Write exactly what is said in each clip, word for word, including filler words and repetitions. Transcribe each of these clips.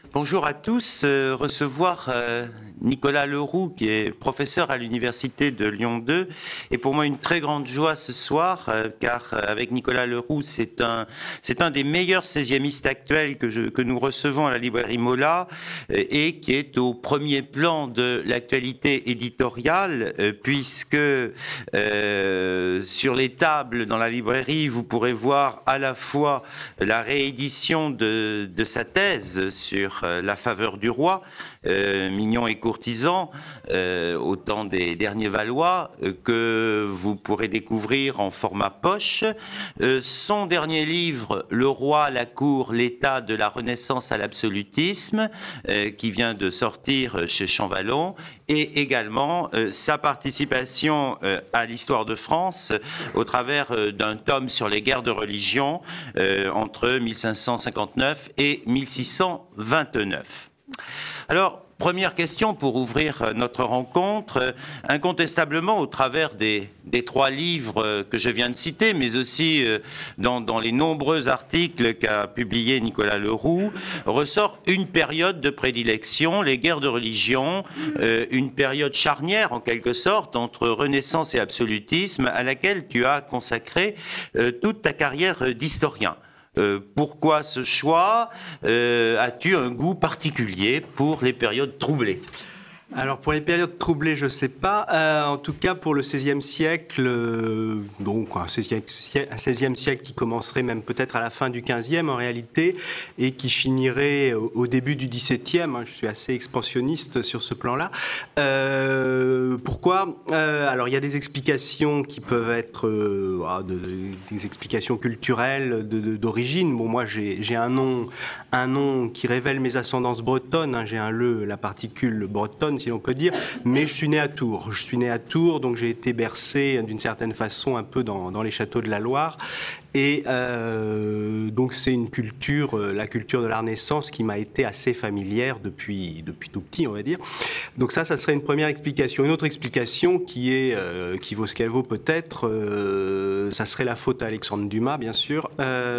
Bonjour à tous. Euh, recevoir euh, Nicolas Leroux, qui est professeur à l'Université de Lyon deux, est pour moi une très grande joie ce soir, euh, car euh, avec Nicolas Leroux, c'est un, c'est un des meilleurs seizièmistes actuels que, je, que nous recevons à la librairie Mola, euh, et qui est au premier plan de l'actualité éditoriale, euh, puisque euh, sur les tables dans la librairie, vous pourrez voir à la fois la réédition de, de sa thèse sur La faveur du roi, euh, Mignon et courtisan, euh, au temps des derniers Valois, euh, que vous pourrez découvrir en format poche. Euh, son dernier livre, Le roi, la cour, l'état de la Renaissance à l'absolutisme, euh, qui vient de sortir chez Champvallon, et également euh, sa participation euh, à l'histoire de France euh, au travers euh, d'un tome sur les guerres de religion euh, entre mille cinq cent cinquante-neuf et mille six cent vingt-neuf. Alors, première question pour ouvrir notre rencontre. Incontestablement, au travers des, des trois livres que je viens de citer, mais aussi dans, dans les nombreux articles qu'a publié Nicolas Leroux, ressort une période de prédilection, les guerres de religion, euh, une période charnière en quelque sorte entre Renaissance et absolutisme, à laquelle tu as consacré euh, toute ta carrière d'historien. Euh, pourquoi ce choix? euh, As-tu un goût particulier pour les périodes troublées? Alors pour les périodes troublées, je ne sais pas. Euh, en tout cas pour le seizième siècle, euh, donc un seizième, un seizième siècle qui commencerait même peut-être à la fin du quinzième en réalité et qui finirait au, au début du dix-septième. Hein, je suis assez expansionniste sur ce plan-là. Euh, pourquoi euh, Alors il y a des explications qui peuvent être euh, de, de, des explications culturelles de, de, d'origine. Bon, moi j'ai, j'ai un nom, un nom qui révèle mes ascendances bretonnes. Hein, j'ai un le, la particule bretonne, si l'on peut dire, mais je suis né à Tours. Je suis né à Tours, donc j'ai été bercé d'une certaine façon un peu dans, dans les châteaux de la Loire. Et euh, donc c'est une culture, la culture de la Renaissance qui m'a été assez familière depuis, depuis tout petit, on va dire. Donc ça, ça serait une première explication. Une autre explication qui est, euh, qui vaut ce qu'elle vaut peut-être, euh, ça serait la faute à Alexandre Dumas, bien sûr,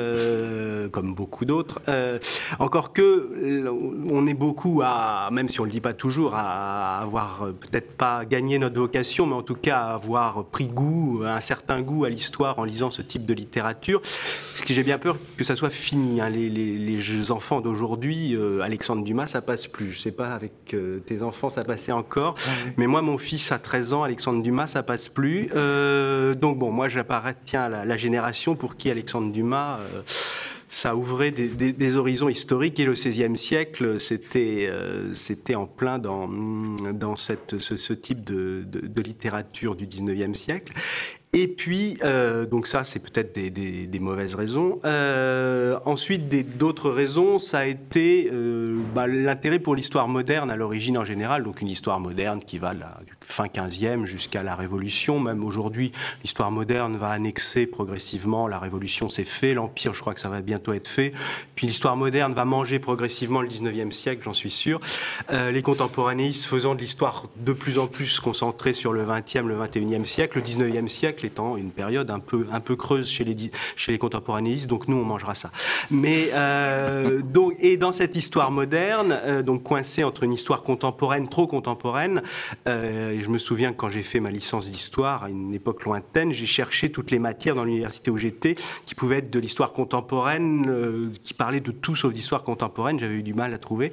euh, comme beaucoup d'autres. Euh, encore que, on est beaucoup à, même si on le dit pas toujours, à avoir peut-être pas gagné notre vocation, mais en tout cas à avoir pris goût, un certain goût à l'histoire en lisant ce type de littérature. Ce que j'ai bien peur que ça soit fini. Hein. Les, les, les enfants d'aujourd'hui, euh, Alexandre Dumas, ça passe plus. Je sais pas, avec euh, tes enfants, ça passait encore. Ouais. Mais moi, mon fils a treize ans, Alexandre Dumas, ça passe plus. Euh, donc bon, moi, j'appartiens à la, la génération pour qui Alexandre Dumas... Euh, ça ouvrait des, des, des horizons historiques et le seizième siècle, c'était, euh, c'était en plein dans, dans cette, ce, ce type de, de, de littérature du dix-neuvième siècle. Et puis, euh, donc ça, c'est peut-être des, des, des mauvaises raisons. Euh, ensuite, des, d'autres raisons, ça a été euh, bah, l'intérêt pour l'histoire moderne à l'origine en général, donc une histoire moderne qui va là, du fin quinzième jusqu'à la Révolution. Même aujourd'hui, l'histoire moderne va annexer progressivement. La Révolution, c'est fait. L'Empire, je crois que ça va bientôt être fait. Puis l'histoire moderne va manger progressivement le dix-neuvième siècle, j'en suis sûr. Euh, les contemporanéistes faisant de l'histoire de plus en plus concentrée sur le vingtième, le vingt et unième siècle, le dix-neuvième siècle étant une période un peu, un peu creuse chez les, chez les contemporanéistes, donc nous on mangera ça. Mais, euh, donc, et dans cette histoire moderne, euh, donc coincée entre une histoire contemporaine, trop contemporaine, euh, et je me souviens que quand j'ai fait ma licence d'histoire à une époque lointaine, j'ai cherché toutes les matières dans l'université où j'étais qui pouvaient être de l'histoire contemporaine, euh, qui parlaient de tout sauf d'histoire contemporaine, j'avais eu du mal à trouver.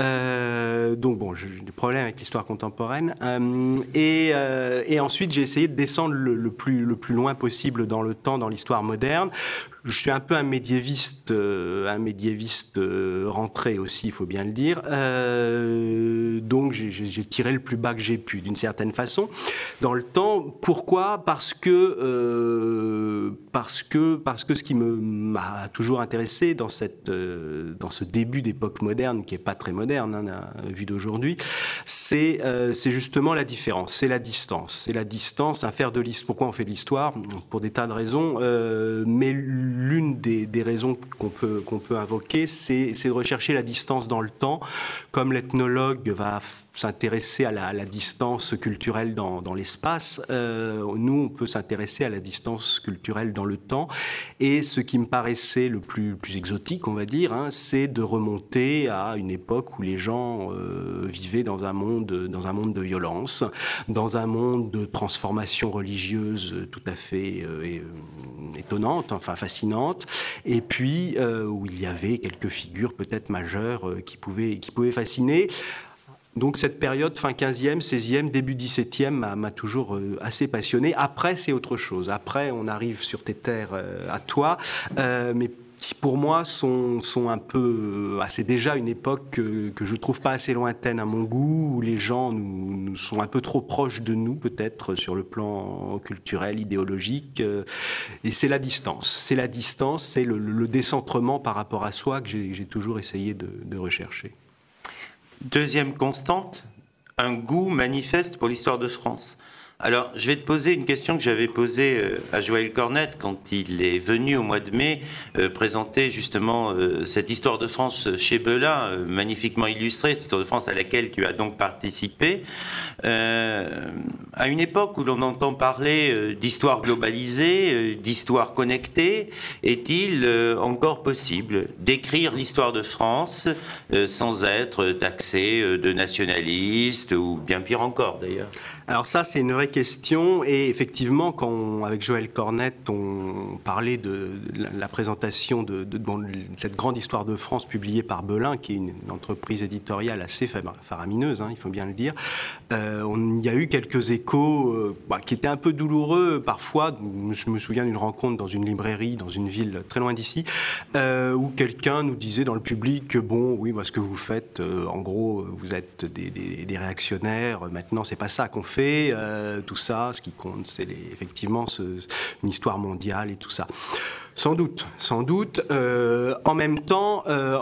Euh, donc bon, j'ai des problèmes avec l'histoire contemporaine. Euh, et, euh, et ensuite j'ai essayé de descendre le, le plus le plus loin possible dans le temps, dans l'histoire moderne. Je suis un peu un médiéviste, euh, un médiéviste euh, rentré aussi, il faut bien le dire. Euh, donc j'ai, j'ai tiré le plus bas que j'ai pu, d'une certaine façon, dans le temps. Pourquoi ? Parce que euh, parce que parce que ce qui me m'a toujours intéressé dans cette euh, dans ce début d'époque moderne, qui est pas très moderne, hein, vu d'aujourd'hui, c'est euh, c'est justement la différence, c'est la distance, c'est la distance. À faire de l'histoire. Pourquoi on fait de l'histoire ? Pour des tas de raisons, euh, mais l'une des, des raisons qu'on peut, qu'on peut invoquer, c'est, c'est de rechercher la distance dans le temps. Comme l'ethnologue va s'intéresser à la, à la distance culturelle dans, dans l'espace, euh, nous, on peut s'intéresser à la distance culturelle dans le temps. Et ce qui me paraissait le plus, plus exotique, on va dire, hein, c'est de remonter à une époque où les gens euh, vivaient dans un monde, dans un monde de violence, dans un monde de transformation religieuse tout à fait euh, étonnante, enfin fascinante, et puis euh, où il y avait quelques figures peut-être majeures euh, qui pouvaient, qui pouvaient fasciner. Donc cette période, fin quinzième, seizième, début dix-septième, m'a, m'a toujours euh, assez passionné. Après, c'est autre chose. Après, on arrive sur tes terres euh, à toi, euh, mais qui pour moi sont, sont un peu... Ah, c'est déjà une époque que, que je ne trouve pas assez lointaine à mon goût, où les gens nous, nous sont un peu trop proches de nous, peut-être, sur le plan culturel, idéologique. Et c'est la distance. C'est la distance, c'est le, le décentrement par rapport à soi que j'ai, j'ai toujours essayé de, de rechercher. Deuxième constante, un goût manifeste pour l'histoire de France. Alors, je vais te poser une question que j'avais posée à Joël Cornette quand il est venu au mois de mai euh, présenter justement euh, cette histoire de France chez Belin, euh, magnifiquement illustrée, cette histoire de France à laquelle tu as donc participé. Euh, à une époque où l'on entend parler euh, d'histoire globalisée, euh, d'histoire connectée, est-il euh, encore possible d'écrire l'histoire de France euh, sans être taxé euh, de nationaliste ou bien pire encore d'ailleurs ? Alors ça, c'est une vraie question. Et effectivement, quand on, avec Joël Cornette, on parlait de, de la présentation de, de, de cette grande histoire de France publiée par Belin, qui est une, une entreprise éditoriale assez faramineuse, hein, il faut bien le dire, euh, on, il y a eu quelques échos euh, bah, qui étaient un peu douloureux parfois. Je me souviens d'une rencontre dans une librairie, dans une ville très loin d'ici, euh, où quelqu'un nous disait dans le public que bon, oui, bah, ce que vous faites, euh, en gros, vous êtes des, des, des réactionnaires, maintenant, c'est pas ça qu'on fait. Fait, euh, tout ça, ce qui compte, c'est les, effectivement ce, une histoire mondiale et tout ça. Sans doute, sans doute. Euh, en même temps, euh,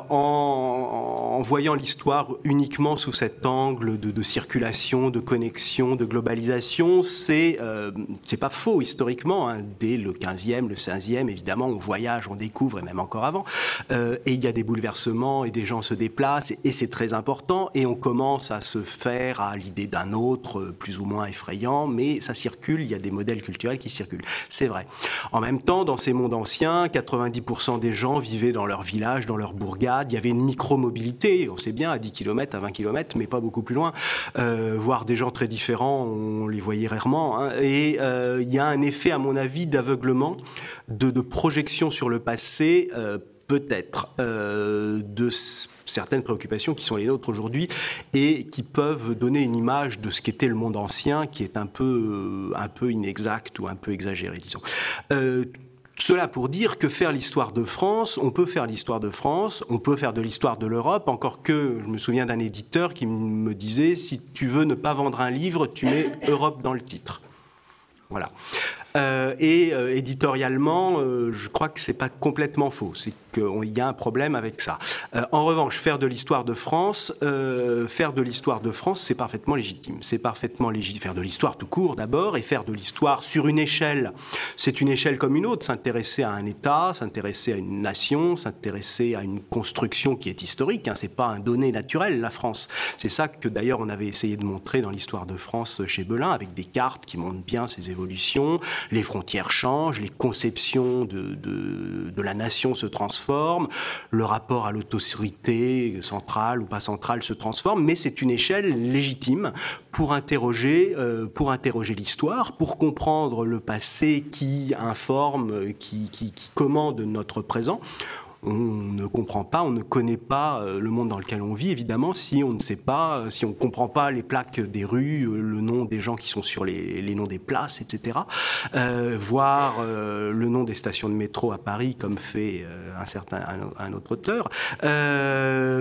en, en voyant l'histoire uniquement sous cet angle de, de circulation, de connexion, de globalisation, c'est euh, c'est pas faux historiquement. Hein. Dès le quinzième, le seizième, évidemment, on voyage, on découvre, et même encore avant. Euh, et il y a des bouleversements, et des gens se déplacent, et, et c'est très important. Et on commence à se faire à l'idée d'un autre, plus ou moins effrayant, mais ça circule, il y a des modèles culturels qui circulent. C'est vrai. En même temps, dans ces mondes anciens, quatre-vingt-dix pour cent des gens vivaient dans leur village, dans leur bourgade. Il y avait une micro-mobilité, on sait bien, à dix kilomètres, à vingt kilomètres, mais pas beaucoup plus loin. Euh, voir des gens très différents, on les voyait rarement. Hein. Et euh, il y a un effet, à mon avis, d'aveuglement, de, de projection sur le passé, euh, peut-être, euh, de certaines préoccupations qui sont les nôtres aujourd'hui et qui peuvent donner une image de ce qu'était le monde ancien, qui est un peu, un peu inexact ou un peu exagéré, disons. Euh, Cela pour dire que faire l'histoire de France, on peut faire l'histoire de France, on peut faire de l'histoire de l'Europe, encore que je me souviens d'un éditeur qui me disait « si tu veux ne pas vendre un livre, tu mets Europe dans le titre ». Voilà. Euh, et euh, éditorialement, euh, je crois que c'est pas complètement faux. C'est qu'il y a un problème avec ça. Euh, en revanche, faire de l'histoire de France, euh, faire de l'histoire de France, c'est parfaitement légitime. C'est parfaitement légitime. Faire de l'histoire tout court d'abord, et faire de l'histoire sur une échelle. C'est une échelle comme une autre. S'intéresser à un État, s'intéresser à une nation, s'intéresser à une construction qui est historique. Hein. C'est pas un donné naturel, la France. C'est ça que d'ailleurs on avait essayé de montrer dans l'histoire de France chez Belin, avec des cartes qui montrent bien ses évolutions. Les frontières changent, les conceptions de, de, de la nation se transforment, le rapport à l'autorité centrale ou pas centrale se transforme, mais c'est une échelle légitime pour interroger, euh, pour interroger l'histoire, pour comprendre le passé qui informe, qui, qui, qui commande notre présent. On ne comprend pas, on ne connaît pas le monde dans lequel on vit, évidemment, si on ne sait pas, si on ne comprend pas les plaques des rues, le nom des gens qui sont sur les, les noms des places, et cetera. Euh, voir euh, le nom des stations de métro à Paris, comme fait euh, un certain un, un autre auteur. Euh, mais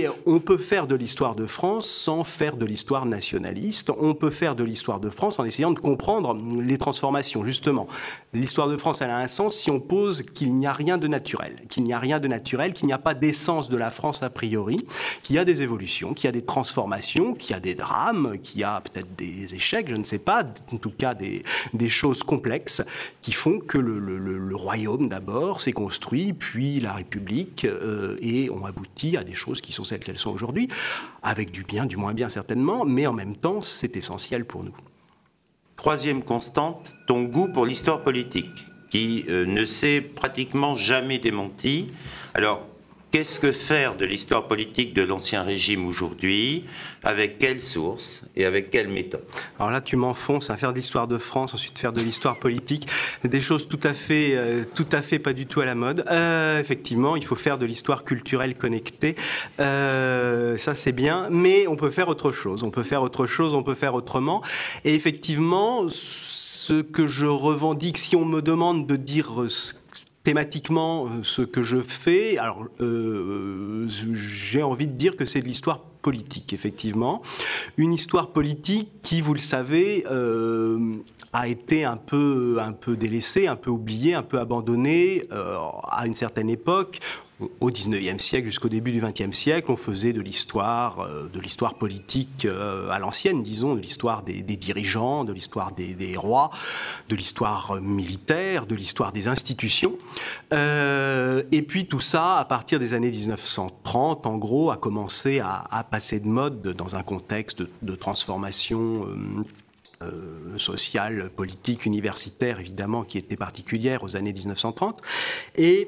Et on peut faire de l'histoire de France sans faire de l'histoire nationaliste. On peut faire de l'histoire de France en essayant de comprendre les transformations, justement. L'histoire de France, elle a un sens si on pose qu'il n'y a rien de naturel, qu'il n'y a rien de naturel, qu'il n'y a pas d'essence de la France a priori, qu'il y a des évolutions, qu'il y a des transformations, qu'il y a des drames, qu'il y a peut-être des échecs, je ne sais pas, en tout cas des, des choses complexes qui font que le, le, le royaume d'abord s'est construit, puis la République, euh, et on aboutit à des choses qui sont celles qu'elles sont aujourd'hui, avec du bien, du moins bien certainement, mais en même temps, c'est essentiel pour nous. Troisième constante, ton goût pour l'histoire politique, qui euh, ne s'est pratiquement jamais démenti. Alors, qu'est-ce que faire de l'histoire politique de l'Ancien Régime aujourd'hui? Avec quelles sources et avec quelle méthode? Alors là, tu m'enfonces à faire de l'histoire de France, ensuite faire de l'histoire politique, des choses tout à fait, euh, tout à fait pas du tout à la mode. Euh, effectivement, il faut faire de l'histoire culturelle connectée. Euh, ça, c'est bien, mais on peut faire autre chose. On peut faire autre chose, on peut faire autrement. Et effectivement, ce que je revendique, si on me demande de dire ce thématiquement ce que je fais, alors euh, j'ai envie de dire que c'est de l'histoire politique, effectivement. Une histoire politique qui, vous le savez, euh, a été un peu, un peu délaissée, un peu oubliée, un peu abandonnée euh, à une certaine époque. Au dix-neuvième siècle jusqu'au début du vingtième siècle, on faisait de l'histoire, euh, de l'histoire politique euh, à l'ancienne, disons, de l'histoire des, des dirigeants, de l'histoire des, des rois, de l'histoire militaire, de l'histoire des institutions. Euh, et puis tout ça, à partir des années dix-neuf cent trente, en gros, a commencé à, à passer de mode dans un contexte de, de transformation euh, euh, sociale, politique, universitaire, évidemment, qui était particulière aux années dix-neuf cent trente. Et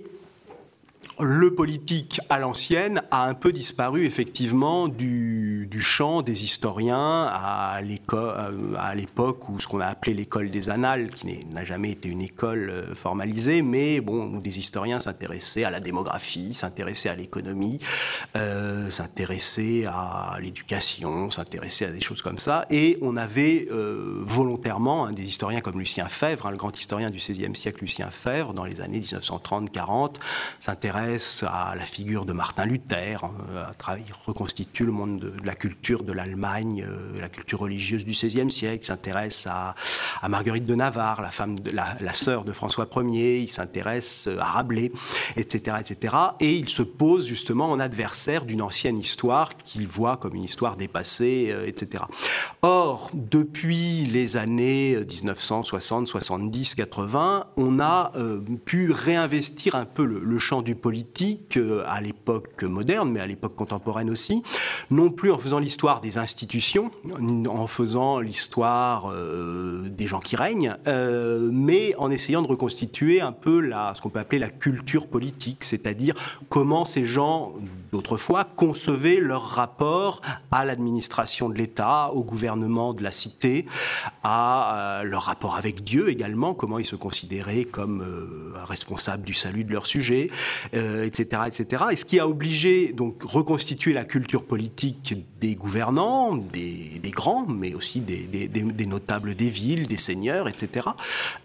le politique à l'ancienne a un peu disparu effectivement du, du champ des historiens à, à l'époque où ce qu'on a appelé l'école des annales, qui n'a jamais été une école formalisée, mais bon, où des historiens s'intéressaient à la démographie, s'intéressaient à l'économie, euh, s'intéressaient à l'éducation, s'intéressaient à des choses comme ça. Et on avait euh, volontairement hein, des historiens comme Lucien Febvre, hein, le grand historien du seizième siècle, Lucien Febvre, dans les années dix-neuf cent trente quarante, s'intéresse à la figure de Martin Luther, il reconstitue le monde de, de la culture de l'Allemagne, euh, la culture religieuse du seizième siècle, il s'intéresse à, à Marguerite de Navarre, la, femme de, la, la sœur de François Ier, il s'intéresse à Rabelais, et cetera, et cetera. Et il se pose justement en adversaire d'une ancienne histoire qu'il voit comme une histoire dépassée, euh, et cetera. Or, depuis les années dix-neuf cent soixante, soixante-dix, quatre-vingts, on a euh, pu réinvestir un peu le, le champ du politique à l'époque moderne, mais à l'époque contemporaine aussi, non plus en faisant l'histoire des institutions, en faisant l'histoire euh, des gens qui règnent, euh, mais en essayant de reconstituer un peu la, ce qu'on peut appeler la culture politique, c'est-à-dire comment ces gens d'autrefois concevaient leur rapport à l'administration de l'État, au gouvernement de la cité, à euh, leur rapport avec Dieu également, comment ils se considéraient comme euh, responsables du salut de leur sujet, Euh, et cetera, et cetera. Et ce qui a obligé donc reconstituer la culture politique des gouvernants, des, des grands, mais aussi des, des, des notables des villes, des seigneurs, et cetera,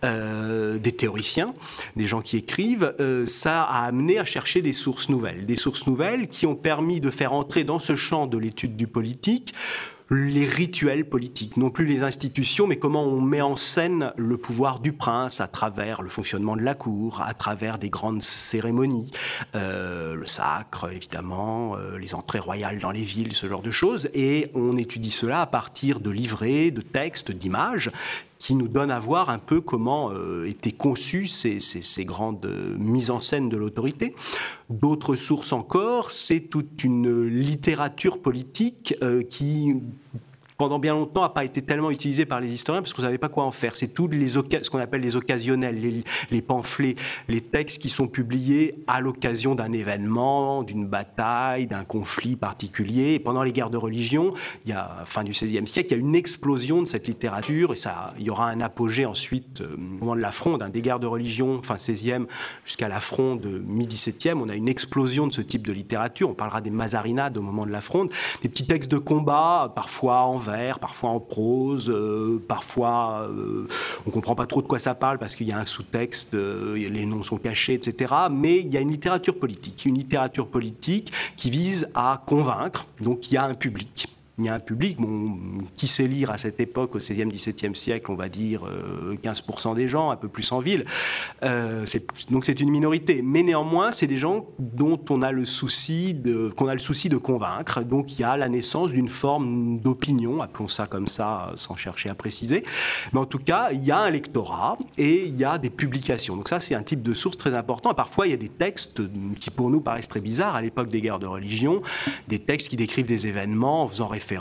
euh, des théoriciens, des gens qui écrivent, euh, ça a amené à chercher des sources nouvelles, des sources nouvelles qui ont permis de faire entrer dans ce champ de l'étude du politique les rituels politiques, non plus les institutions, mais comment on met en scène le pouvoir du prince à travers le fonctionnement de la cour, à travers des grandes cérémonies, euh, le sacre, évidemment, euh, les entrées royales dans les villes, ce genre de choses. Et on étudie cela à partir de livrets, de textes, d'images, qui nous donne à voir un peu comment euh, étaient conçues ces, ces, ces grandes euh, mises en scène de l'autorité. D'autres sources encore, c'est toute une littérature politique euh, qui, pendant bien longtemps, n'a pas été tellement utilisée par les historiens parce qu'on ne savait pas quoi en faire. C'est tous les oca- ce qu'on appelle les occasionnels, les, les pamphlets, les textes qui sont publiés à l'occasion d'un événement, d'une bataille, d'un conflit particulier. Et pendant les guerres de religion, il y a, fin du seizième siècle, il y a une explosion de cette littérature et ça, il y aura un apogée ensuite euh, au moment de la Fronde, hein, des guerres de religion, fin seizième jusqu'à la Fronde, mi-dix-septième. On a une explosion de ce type de littérature. On parlera des Mazarinades au moment de la Fronde, des petits textes de combat, parfois en vers, vers, parfois en prose, euh, parfois euh, on ne comprend pas trop de quoi ça parle parce qu'il y a un sous-texte, euh, les noms sont cachés, et cetera. Mais il y a une littérature politique, une littérature politique qui vise à convaincre, donc il y a un public. Il y a un public, bon, qui sait lire à cette époque, au seizième, dix-septième siècle, on va dire euh, quinze pour cent des gens, un peu plus en ville. Euh, c'est, donc c'est une minorité. Mais néanmoins, c'est des gens dont on a le souci de, qu'on a le souci de convaincre. Donc il y a la naissance d'une forme d'opinion, appelons ça comme ça, sans chercher à préciser. Mais en tout cas, il y a un lectorat et il y a des publications. Donc ça, c'est un type de source très important. Et parfois, il y a des textes qui, pour nous, paraissent très bizarres. À l'époque des guerres de religion, des textes qui décrivent des événements en faisant référence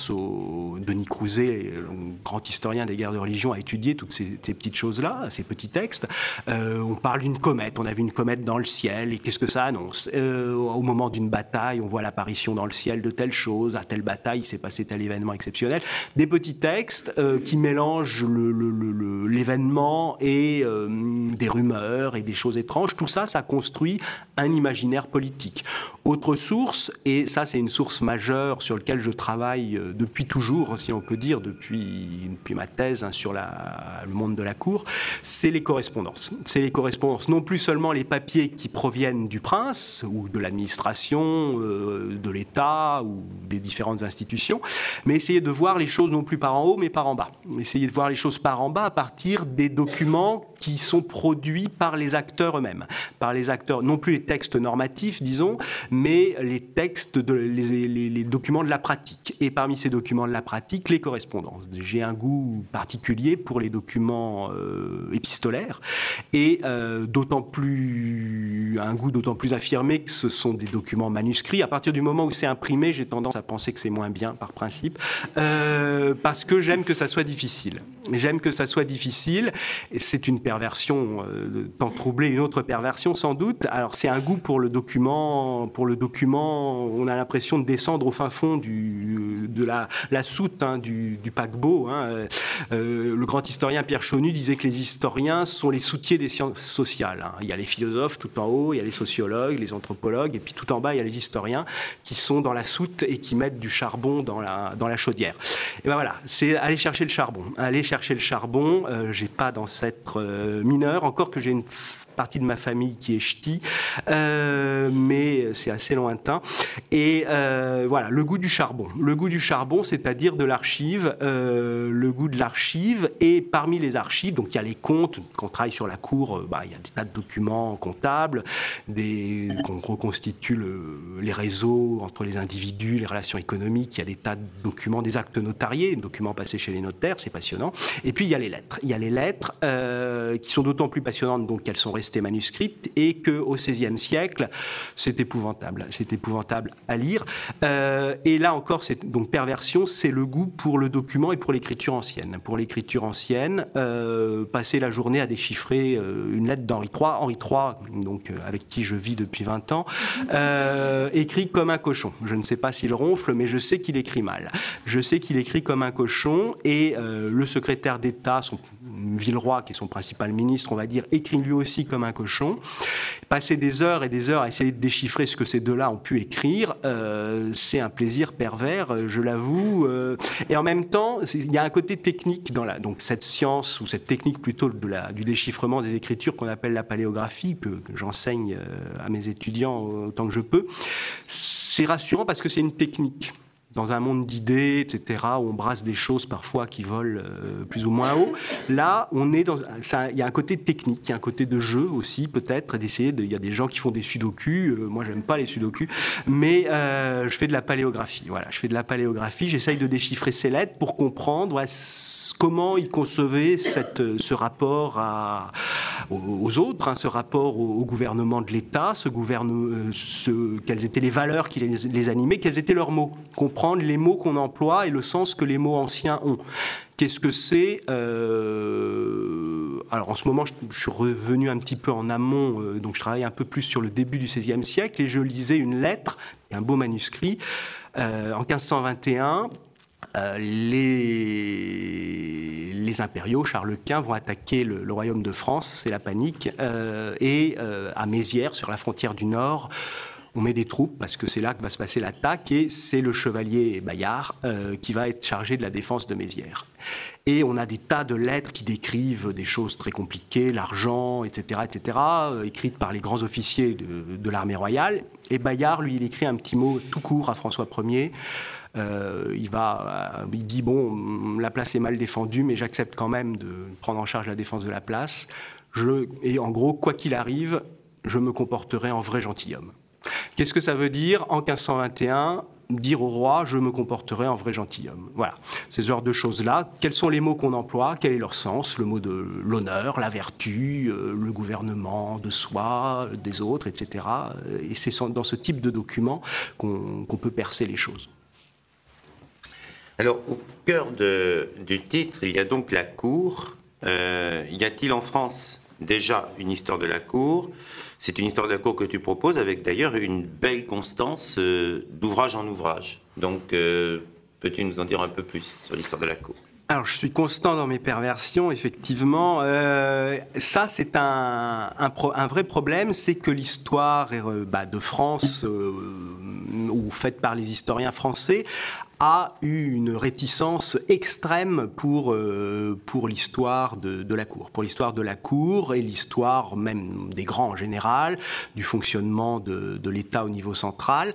au Denis Crouzet, le grand historien des guerres de religion, a étudié toutes ces, ces petites choses-là, ces petits textes. Euh, on parle d'une comète, on a vu une comète dans le ciel, et qu'est-ce que ça annonce ? euh, Au moment d'une bataille, on voit l'apparition dans le ciel de telle chose, à telle bataille, il s'est passé tel événement exceptionnel. Des petits textes euh, qui mélangent le, le, le, l'événement et euh, des rumeurs et des choses étranges. Tout ça, ça construit un imaginaire politique. Autre source, et ça c'est une source majeure sur laquelle je travaille depuis toujours, si on peut dire, depuis, depuis ma thèse hein, sur la, le monde de la cour, c'est les correspondances. C'est les correspondances, non plus seulement les papiers qui proviennent du prince ou de l'administration, euh, de l'État ou des différentes institutions, mais essayer de voir les choses non plus par en haut, mais par en bas. Essayer de voir les choses par en bas à partir des documents qui sont produits par les acteurs eux-mêmes, par les acteurs, non plus les textes normatifs, disons, mais les textes, de, les, les, les documents de la pratique. Et parmi ces documents de la pratique, les correspondances. J'ai un goût particulier pour les documents euh, épistolaires, et euh, d'autant plus, un goût d'autant plus affirmé que ce sont des documents manuscrits. À partir du moment où c'est imprimé, j'ai tendance à penser que c'est moins bien, par principe, euh, parce que j'aime que ça soit difficile. J'aime que ça soit difficile, et c'est une perversion, euh, tant troublée, une autre perversion sans doute. Alors c'est un goût pour le document, pour le document, on a l'impression de descendre au fin fond du, de la, la soute hein, du, du paquebot. Hein. Euh, le grand historien Pierre Chonu disait que les historiens sont les soutiers des sciences sociales. Hein. Il y a les philosophes tout en haut, il y a les sociologues, les anthropologues, et puis tout en bas il y a les historiens qui sont dans la soute et qui mettent du charbon dans la, dans la chaudière. Et ben voilà, c'est aller chercher le charbon, aller chercher le charbon. Euh, j'ai pas d'ancêtre euh, mineur, encore que j'ai une partie de ma famille qui est ch'ti, euh, mais c'est assez lointain. Et euh, voilà, le goût du charbon. Le goût du charbon, c'est-à-dire de l'archive, euh, le goût de l'archive. Et parmi les archives, donc il y a les comptes. Quand on travaille sur la cour, bah, il y a des tas de documents comptables, des, qu'on reconstitue le, les réseaux entre les individus, les relations économiques. Il y a des tas de documents, des actes notariés, des documents passés chez les notaires, c'est passionnant. Et puis il y a les lettres. Il y a les lettres euh, qui sont d'autant plus passionnantes donc qu'elles sont restées manuscrites et qu'au seizième siècle, c'est épouvantable. C'est épouvantable à lire. Euh, et là encore, c'est, donc perversion, c'est le goût pour le document et pour l'écriture ancienne. Pour l'écriture ancienne, euh, passer la journée à déchiffrer euh, une lettre d'Henri trois. Henri trois, donc, euh, avec qui je vis depuis vingt ans, euh, écrit comme un cochon. Je ne sais pas s'il ronfle, mais je sais qu'il écrit mal. Je sais qu'il écrit comme un cochon et euh, le secrétaire d'État, son Villeroy, qui est son principal ministre, on va dire, écrit lui aussi comme un cochon. Passer des heures et des heures à essayer de déchiffrer ce que ces deux-là ont pu écrire, euh, c'est un plaisir pervers, je l'avoue. Euh, et en même temps, il y a un côté technique dans la, donc cette science, ou cette technique plutôt de la, du déchiffrement des écritures qu'on appelle la paléographie, que, que j'enseigne à mes étudiants autant que je peux. C'est rassurant parce que c'est une technique. Dans un monde d'idées, et cetera, où on brasse des choses parfois qui volent euh, plus ou moins haut. Là, on est dans, ça, il y a un côté technique, il y a un côté de jeu aussi, peut-être, d'essayer de, il y a des gens qui font des sudoku, euh, moi j'aime pas les sudoku, mais euh, je fais de la paléographie, voilà, je fais de la paléographie, j'essaye de déchiffrer ces lettres pour comprendre ouais, comment ils concevaient cette, ce rapport à, aux, aux autres, hein, ce rapport au, au gouvernement de l'État, ce gouverne, euh, ce, quelles étaient les valeurs qui les, les animaient, quels étaient leurs mots, comprendre les mots qu'on emploie et le sens que les mots anciens ont. Qu'est-ce que c'est euh... Alors en ce moment, je, je suis revenu un petit peu en amont, euh, donc je travaille un peu plus sur le début du seizième siècle et je lisais une lettre, un beau manuscrit, euh, en quinze cent vingt et un. Euh, les, les impériaux, Charles Quint, vont attaquer le, le royaume de France, c'est la panique, euh, et euh, à Mézières, sur la frontière du Nord, on met des troupes parce que c'est là que va se passer l'attaque et c'est le chevalier Bayard euh, qui va être chargé de la défense de Mézières. Et on a des tas de lettres qui décrivent des choses très compliquées, l'argent, et cetera, et cetera, euh, écrites par les grands officiers de, de l'armée royale. Et Bayard, lui, il écrit un petit mot tout court à François Ier. Euh, il, va, euh, il dit, bon, la place est mal défendue, mais j'accepte quand même de prendre en charge la défense de la place. Je, et en gros, quoi qu'il arrive, je me comporterai en vrai gentilhomme. Qu'est-ce que ça veut dire en quinze cent vingt et un ? Dire au roi, je me comporterai en vrai gentilhomme. Voilà, c'est ce genre de choses-là. Quels sont les mots qu'on emploie ? Quel est leur sens ? Le mot de l'honneur, la vertu, euh, le gouvernement de soi, des autres, et cetera. Et c'est dans ce type de document qu'on, qu'on peut percer les choses. Alors, au cœur de, du titre, il y a donc la cour. Euh, y a-t-il en France déjà une histoire de la cour ? C'est une histoire de la cour que tu proposes, avec d'ailleurs une belle constance euh, d'ouvrage en ouvrage. Donc, euh, peux-tu nous en dire un peu plus sur l'histoire de la cour ? Alors, je suis constant dans mes perversions, effectivement. Euh, ça, c'est un, un, pro, un vrai problème, c'est que l'histoire euh, bah, de France, euh, ou faite par les historiens français, a eu une réticence extrême pour, euh, pour l'histoire de, de la cour, pour l'histoire de la cour et l'histoire même des grands en général, du fonctionnement de, de l'État au niveau central,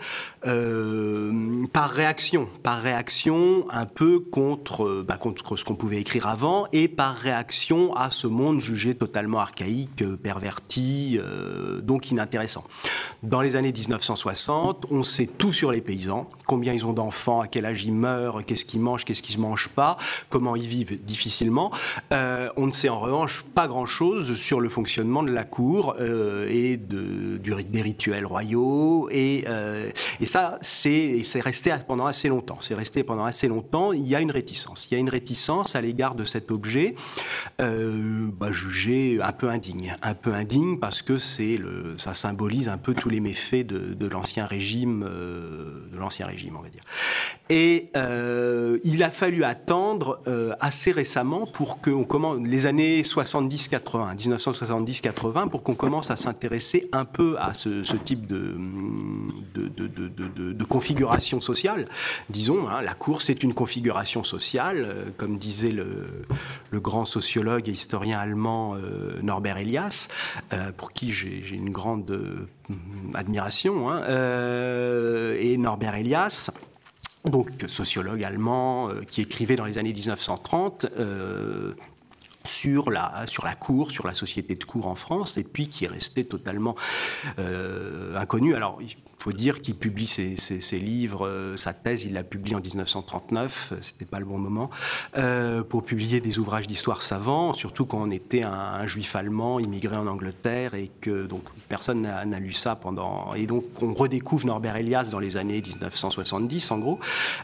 euh, par réaction, par réaction un peu contre, bah, contre ce qu'on pouvait écrire avant et par réaction à ce monde jugé totalement archaïque, perverti, euh, donc inintéressant. Dans les années dix-neuf cent soixante, on sait tout sur les paysans, combien ils ont d'enfants, à quel âge ils meurent, qu'est-ce qu'ils mangent, qu'est-ce qu'ils ne mangent pas, comment ils vivent difficilement. Euh, on ne sait en revanche pas grand-chose sur le fonctionnement de la cour euh, et de, du, des rituels royaux. Et, euh, et ça, c'est, c'est resté pendant assez longtemps. C'est resté pendant assez longtemps. Il y a une réticence. Il y a une réticence à l'égard de cet objet euh, bah, jugé un peu indigne. Un peu indigne parce que c'est le, ça symbolise un peu tous les méfaits de, de l'ancien régime, euh, de l'ancien régime, on va dire. Et euh, il a fallu attendre euh, assez récemment pour qu'on commence, les années soixante-dix quatre-vingts, dix-neuf cent soixante-dix quatre-vingts, pour qu'on commence à s'intéresser un peu à ce, ce type de, de, de, de, de, de configuration sociale. Disons, hein, la cour, c'est une configuration sociale, euh, comme disait le, le grand sociologue et historien allemand euh, Norbert Elias, euh, pour qui j'ai, j'ai une grande euh, admiration. Hein, euh, et Norbert Elias, donc sociologue allemand euh, qui écrivait dans les années dix-neuf cent trente euh, sur la, sur la cour, sur la société de cour en France, et puis qui est resté totalement euh, inconnu. Alors, il faut dire qu'il publie ses, ses, ses livres, euh, sa thèse, il l'a publiée en dix-neuf cent trente-neuf, c'était pas le bon moment, euh, pour publier des ouvrages d'histoire savants, surtout quand on était un, un juif allemand immigré en Angleterre, et que donc personne n'a, n'a lu ça pendant... Et donc, on redécouvre Norbert Elias dans les années dix-neuf cent soixante-dix, en gros.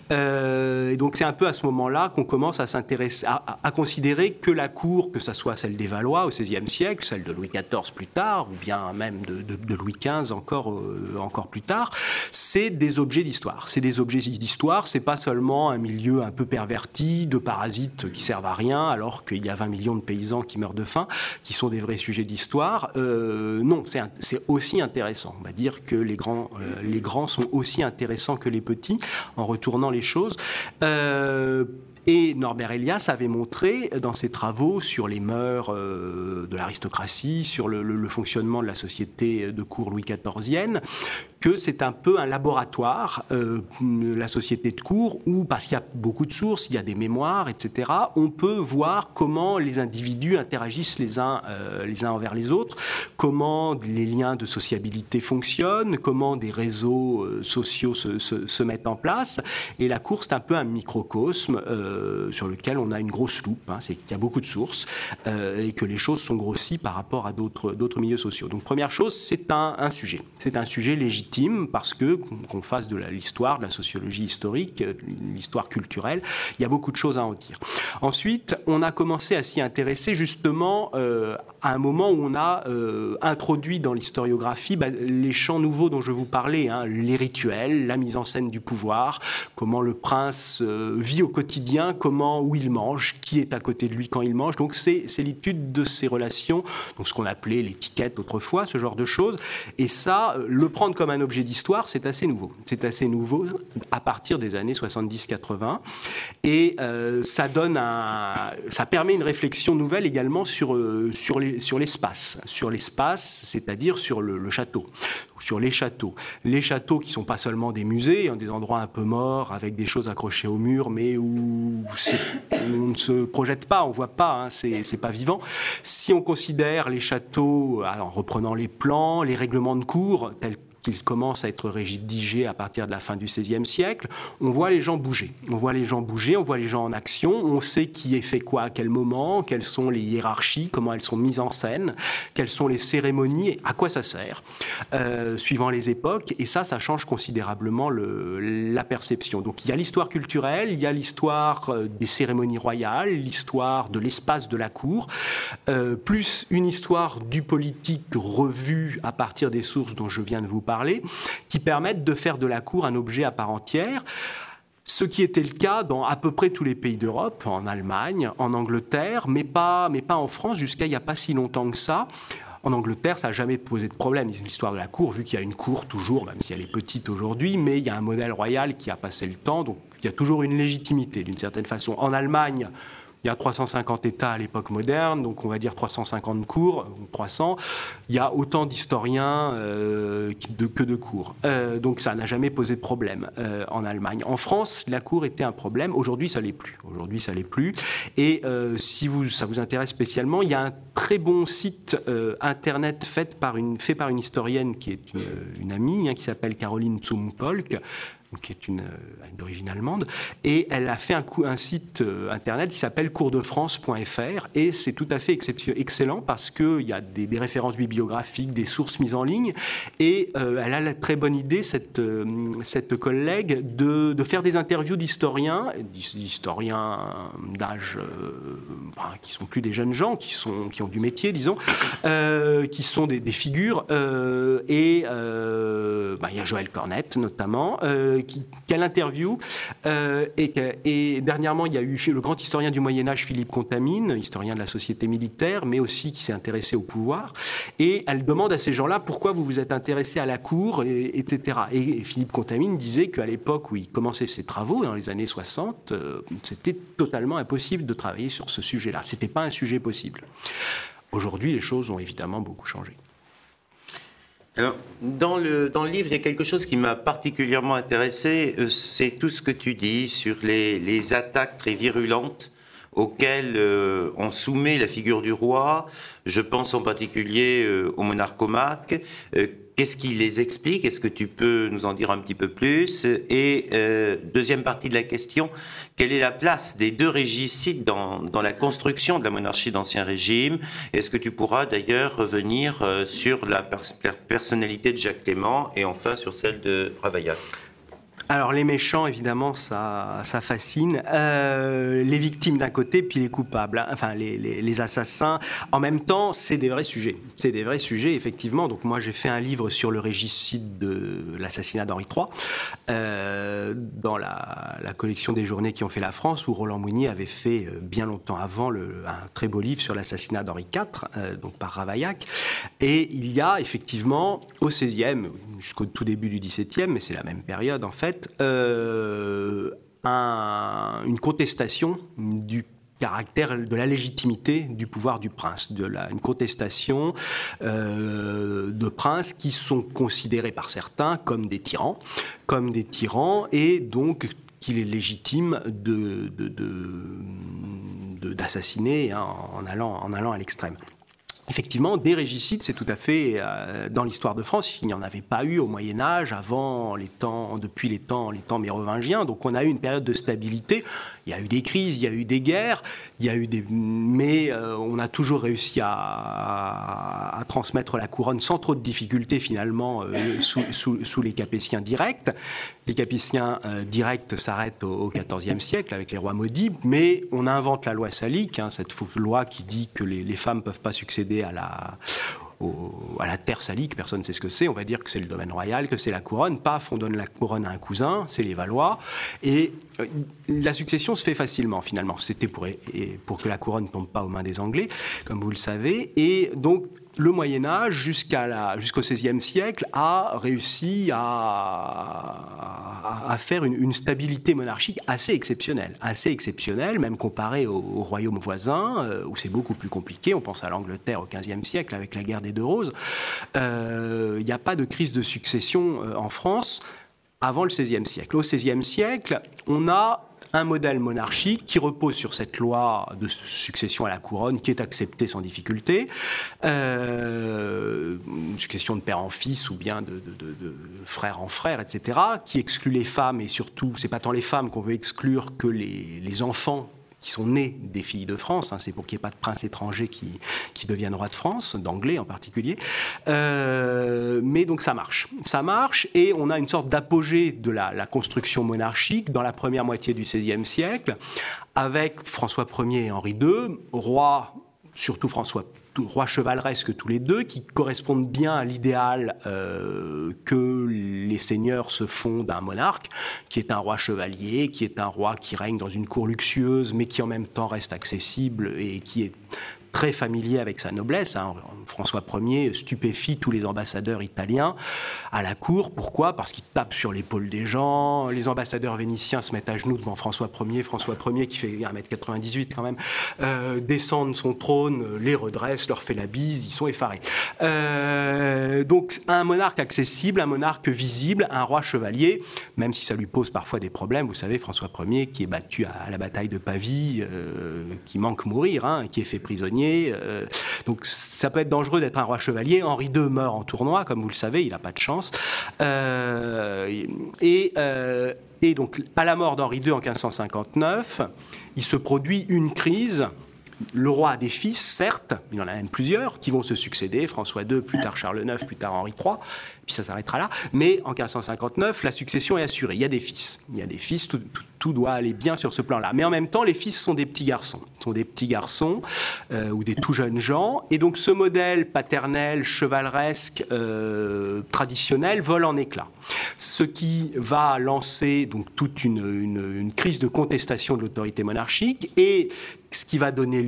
Euh, et donc, c'est un peu à ce moment-là qu'on commence à s'intéresser, à, à, à considérer que la cour, que ce soit celle des Valois au seizième siècle, celle de Louis quatorze plus tard, ou bien même de, de, de Louis quinze encore, euh, encore plus tard, c'est des objets d'histoire. C'est des objets d'histoire, c'est pas seulement un milieu un peu perverti de parasites qui servent à rien, alors qu'il y a vingt millions de paysans qui meurent de faim, qui sont des vrais sujets d'histoire. Euh, non, c'est, un, c'est aussi intéressant. On va dire que les grands, euh, les grands sont aussi intéressants que les petits, en retournant les choses. Euh, Et Norbert Elias avait montré dans ses travaux sur les mœurs euh, de l'aristocratie, sur le, le, le fonctionnement de la société de cour Louis quatorzienne, que c'est un peu un laboratoire, euh, la société de cour, où, parce qu'il y a beaucoup de sources, il y a des mémoires, et cetera, on peut voir comment les individus interagissent les uns, euh, les uns envers les autres, comment les liens de sociabilité fonctionnent, comment des réseaux euh, sociaux se, se, se mettent en place. Et la cour, c'est un peu un microcosme euh, sur lequel on a une grosse loupe, hein, c'est qu'il y a beaucoup de sources euh, et que les choses sont grossies par rapport à d'autres, d'autres milieux sociaux. Donc première chose, c'est un, un sujet. C'est un sujet légitime parce que, qu'on fasse de la, l'histoire, de la sociologie historique, l'histoire culturelle, il y a beaucoup de choses à en dire. Ensuite, on a commencé à s'y intéresser justement euh, à un moment où on a euh, introduit dans l'historiographie bah, les champs nouveaux dont je vous parlais, hein, les rituels, la mise en scène du pouvoir, comment le prince euh, vit au quotidien, comment, où il mange, qui est à côté de lui quand il mange. Donc c'est, c'est l'étude de ces relations, donc ce qu'on appelait l'étiquette autrefois, ce genre de choses. Et ça, le prendre comme un objet objet d'histoire, c'est assez nouveau. C'est assez nouveau à partir des années soixante-dix quatre-vingts. Et euh, ça donne un, ça permet une réflexion nouvelle également sur, euh, sur, les, sur l'espace. Sur l'espace, c'est-à-dire sur le, le château, sur les châteaux. Les châteaux qui ne sont pas seulement des musées, hein, des endroits un peu morts, avec des choses accrochées au mur, mais où on ne se projette pas, on ne voit pas, hein, c'est, c'est pas vivant. Si on considère les châteaux, en reprenant les plans, les règlements de cour, tels qu'ils commencent à être rédigés à partir de la fin du seizième siècle, on voit les gens bouger. On voit les gens bouger, on voit les gens en action, on sait qui est fait quoi à quel moment, quelles sont les hiérarchies, comment elles sont mises en scène, quelles sont les cérémonies, à quoi ça sert, euh, suivant les époques. Et ça, ça change considérablement le, la perception. Donc il y a l'histoire culturelle, il y a l'histoire des cérémonies royales, l'histoire de l'espace de la cour, euh, plus une histoire du politique revue à partir des sources dont je viens de vous parler, qui permettent de faire de la cour un objet à part entière, ce qui était le cas dans à peu près tous les pays d'Europe, en Allemagne, en Angleterre, mais pas, mais pas en France jusqu'à il n'y a pas si longtemps que ça. En Angleterre, ça n'a jamais posé de problème, l'histoire de la cour, vu qu'il y a une cour toujours, même si elle est petite aujourd'hui, mais il y a un modèle royal qui a passé le temps, donc il y a toujours une légitimité d'une certaine façon. En Allemagne, il y a trois cent cinquante États à l'époque moderne, donc on va dire trois cent cinquante cours, trois cents. Il y a autant d'historiens euh, de, que de cours. Euh, donc ça n'a jamais posé de problème euh, en Allemagne. En France, la cour était un problème. Aujourd'hui, ça ne l'est plus. Aujourd'hui, ça l'est plus. Et euh, si vous, ça vous intéresse spécialement, il y a un très bon site euh, internet fait par, une, fait par une historienne qui est une, une amie, hein, qui s'appelle Caroline Zum-Polk, qui est une, une d'origine allemande, et elle a fait un, coup, un site euh, internet qui s'appelle cours de france point f r, et c'est tout à fait excellent parce qu'il y a des, des références bibliographiques, des sources mises en ligne, et euh, elle a la très bonne idée, cette, euh, cette collègue, de, de faire des interviews d'historiens, d'historiens d'âge, euh, enfin, qui ne sont plus des jeunes gens, qui, sont, qui ont du métier, disons, euh, qui sont des, des figures, euh, et euh, bah, il y a Joël Cornette notamment, euh, Qui, quelle interview euh, et, et dernièrement il y a eu le grand historien du Moyen-Âge Philippe Contamine, historien de la société militaire mais aussi qui s'est intéressé au pouvoir, et elle demande à ces gens-là pourquoi vous vous êtes intéressé à la cour, et, etc. Et, et Philippe Contamine disait qu'à l'époque où il commençait ses travaux dans les années soixante, euh, c'était totalement impossible de travailler sur ce sujet-là, c'était pas un sujet possible. Aujourd'hui les choses ont évidemment beaucoup changé. Alors, dans le, dans le livre, il y a quelque chose qui m'a particulièrement intéressé, c'est tout ce que tu dis sur les, les attaques très virulentes auxquelles euh, on soumet la figure du roi. Je pense en particulier euh, au monarchomaque. Euh, Qu'est-ce qui les explique? Est-ce que tu peux nous en dire un petit peu plus? Et euh, deuxième partie de la question, quelle est la place des deux régicides dans, dans la construction de la monarchie d'Ancien Régime? Est-ce que tu pourras d'ailleurs revenir euh, sur la pers- personnalité de Jacques Clément et enfin sur celle de Ravaillac? Alors les méchants, évidemment, ça, ça fascine. Euh, les victimes d'un côté, puis les coupables, hein, enfin les, les, les assassins. En même temps, c'est des vrais sujets. C'est des vrais sujets, effectivement. Donc moi, j'ai fait un livre sur le régicide de l'assassinat d'Henri trois, euh, dans la, la collection des journées qui ont fait la France, où Roland Mounier avait fait bien longtemps avant le, un très beau livre sur l'assassinat d'Henri quatre, euh, donc par Ravaillac. Et il y a effectivement au seizième, jusqu'au tout début du dix-septième, mais c'est la même période en fait, Euh, un, une contestation du caractère de la légitimité du pouvoir du prince, de la, une contestation euh, de princes qui sont considérés par certains comme des tyrans, comme des tyrans, et donc qu'il est légitime de, de, de, de, d'assassiner hein, en, allant, en allant à l'extrême. Effectivement, des régicides, c'est tout à fait euh, dans l'histoire de France. Il n'y en avait pas eu au Moyen Âge, avant les temps, depuis les temps, les temps mérovingiens. Donc, on a eu une période de stabilité. Il y a eu des crises, il y a eu des guerres, il y a eu des, mais euh, on a toujours réussi à, à, à transmettre la couronne sans trop de difficultés finalement euh, sous, sous, sous les Capétiens directs. Les Capétiens euh, directs s'arrêtent au, au quatorzième siècle avec les rois maudits, mais on invente la loi salique, hein, cette loi qui dit que les, les femmes ne peuvent pas succéder à la, au, à la terre salique, personne ne sait ce que c'est, on va dire que c'est le domaine royal, que c'est la couronne, paf, on donne la couronne à un cousin, c'est les Valois, et euh, la succession se fait facilement finalement, c'était pour, et pour que la couronne ne tombe pas aux mains des Anglais, comme vous le savez, et donc le Moyen-Âge, jusqu'à la, jusqu'au seizième siècle, a réussi à, à, à faire une, une stabilité monarchique assez exceptionnelle. Assez exceptionnelle, même comparée aux, aux royaumes voisins, euh, où c'est beaucoup plus compliqué. On pense à l'Angleterre au quinzième siècle, avec la guerre des Deux Roses. Il euh, n'y a pas de crise de succession euh, en France avant le seizième siècle. Au seizième siècle, on a un modèle monarchique qui repose sur cette loi de succession à la couronne qui est acceptée sans difficulté, euh, une succession de père en fils ou bien de, de, de, de frère en frère, et cetera, qui exclut les femmes, et surtout, c'est pas tant les femmes qu'on veut exclure que les, les enfants qui sont nés des filles de France, hein, c'est pour qu'il n'y ait pas de princes étrangers qui, qui deviennent rois de France, d'anglais en particulier. Euh, mais donc ça marche. Ça marche et on a une sorte d'apogée de la, la construction monarchique dans la première moitié du seizième siècle, avec François Ier et Henri deux, rois, surtout François rois chevaleresques tous les deux, qui correspondent bien à l'idéal euh, que les seigneurs se font d'un monarque, qui est un roi chevalier, qui est un roi qui règne dans une cour luxueuse, mais qui en même temps reste accessible et qui est très familier avec sa noblesse. Hein. François Ier stupéfie tous les ambassadeurs italiens à la cour. Pourquoi ? Parce qu'il tape sur l'épaule des gens. Les ambassadeurs vénitiens se mettent à genoux devant François Ier. François Ier, qui fait un mètre quatre-vingt-dix-huit quand même, euh, descend de son trône, les redresse, leur fait la bise, ils sont effarés. Euh, donc un monarque accessible, un monarque visible, un roi chevalier, même si ça lui pose parfois des problèmes. Vous savez, François Ier qui est battu à la bataille de Pavie, euh, qui manque mourir, hein, qui est fait prisonnier. Euh, donc ça peut être dangereux d'être un roi chevalier. Henri deux meurt en tournoi, comme vous le savez, il n'a pas de chance. Euh, et, euh, et donc à la mort d'Henri deux en quinze cent cinquante-neuf, il se produit une crise. Le roi a des fils, certes, il en a même plusieurs, qui vont se succéder, François deux, plus tard Charles neuf, plus tard Henri trois, puis ça s'arrêtera là. Mais en quinze cent cinquante-neuf, la succession est assurée. Il y a des fils. Il y a des fils, tout, tout, tout doit aller bien sur ce plan-là. Mais en même temps, les fils sont des petits garçons. Ce sont des petits garçons euh, ou des tout jeunes gens. Et donc ce modèle paternel, chevaleresque, euh, traditionnel, vole en éclats. Ce qui va lancer donc toute une, une, une crise de contestation de l'autorité monarchique et ce qui va donner,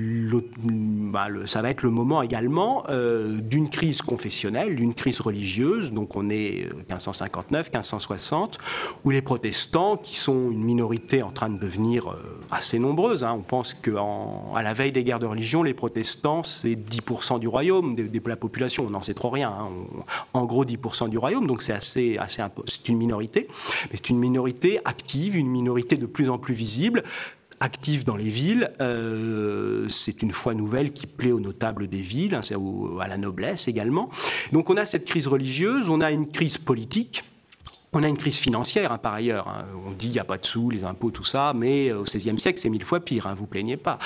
bah, le, ça va être le moment également euh, d'une crise confessionnelle, d'une crise religieuse. Donc on est quinze cent cinquante-neuf, quinze cent soixante, où les protestants, qui sont une minorité en train de devenir euh, assez nombreuse, hein, on pense qu'à la veille des guerres de religion, les protestants, c'est dix pour cent du royaume, de, de la population, on n'en sait trop rien, hein, on, en gros dix pour cent du royaume, donc c'est assez, assez, c'est une minorité, mais c'est une minorité active, une minorité de plus en plus visible, active dans les villes. Euh, c'est une foi nouvelle qui plaît aux notables des villes, hein, c'est au, à la noblesse également. Donc on a cette crise religieuse, on a une crise politique, on a une crise financière hein, par ailleurs. Hein. On dit qu'il n'y a pas de sous, les impôts, tout ça, mais au seizième siècle, c'est mille fois pire, hein, vous plaignez pas.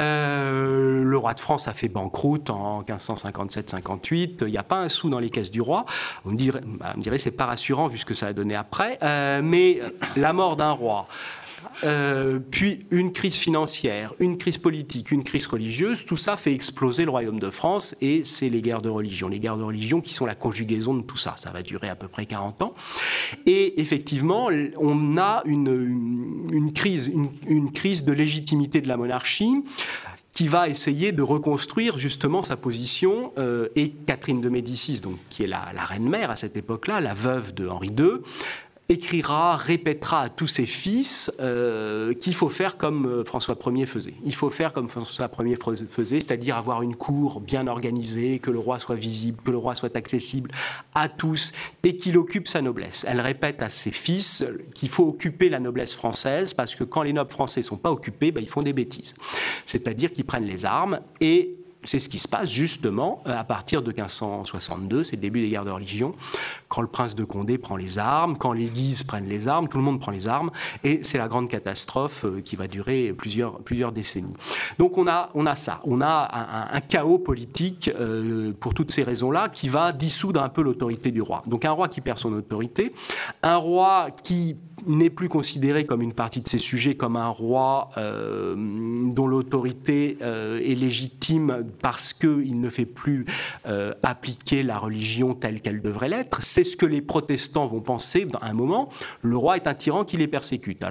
Euh, le roi de France a fait banqueroute en quinze cent cinquante-sept cinquante-huit, il n'y a pas un sou dans les caisses du roi. On me dirait, bah, on me dirait c'est pas rassurant vu ce que ça a donné après, euh, mais la mort d'un roi, Euh, puis une crise financière, une crise politique, une crise religieuse, tout ça fait exploser le royaume de France et c'est les guerres de religion. Les guerres de religion qui sont la conjugaison de tout ça. Ça va durer à peu près quarante ans. Et effectivement, on a une, une, une, crise, une, une crise de légitimité de la monarchie qui va essayer de reconstruire justement sa position. Euh, et Catherine de Médicis, donc, qui est la, la reine-mère à cette époque-là, la veuve de Henri deux, écrira, répétera à tous ses fils euh, qu'il faut faire comme euh, François Ier faisait. Il faut faire comme François Ier faisait, c'est-à-dire avoir une cour bien organisée, que le roi soit visible, que le roi soit accessible à tous et qu'il occupe sa noblesse. Elle répète à ses fils qu'il faut occuper la noblesse française parce que quand les nobles français ne sont pas occupés, ben, ils font des bêtises. C'est-à-dire qu'ils prennent les armes et c'est ce qui se passe justement à partir de quinze cent soixante-deux, c'est le début des guerres de religion, quand le prince de Condé prend les armes, quand les Guises prennent les armes, tout le monde prend les armes, et c'est la grande catastrophe qui va durer plusieurs, plusieurs décennies. Donc on a, on a ça, on a un, un chaos politique euh, pour toutes ces raisons-là qui va dissoudre un peu l'autorité du roi. Donc un roi qui perd son autorité, un roi qui n'est plus considéré comme une partie de ses sujets, comme un roi euh, dont l'autorité euh, est légitime parce qu'il ne fait plus euh, appliquer la religion telle qu'elle devrait l'être. C'est ce que les protestants vont penser à un moment. Le roi est un tyran qui les persécute. Alors il,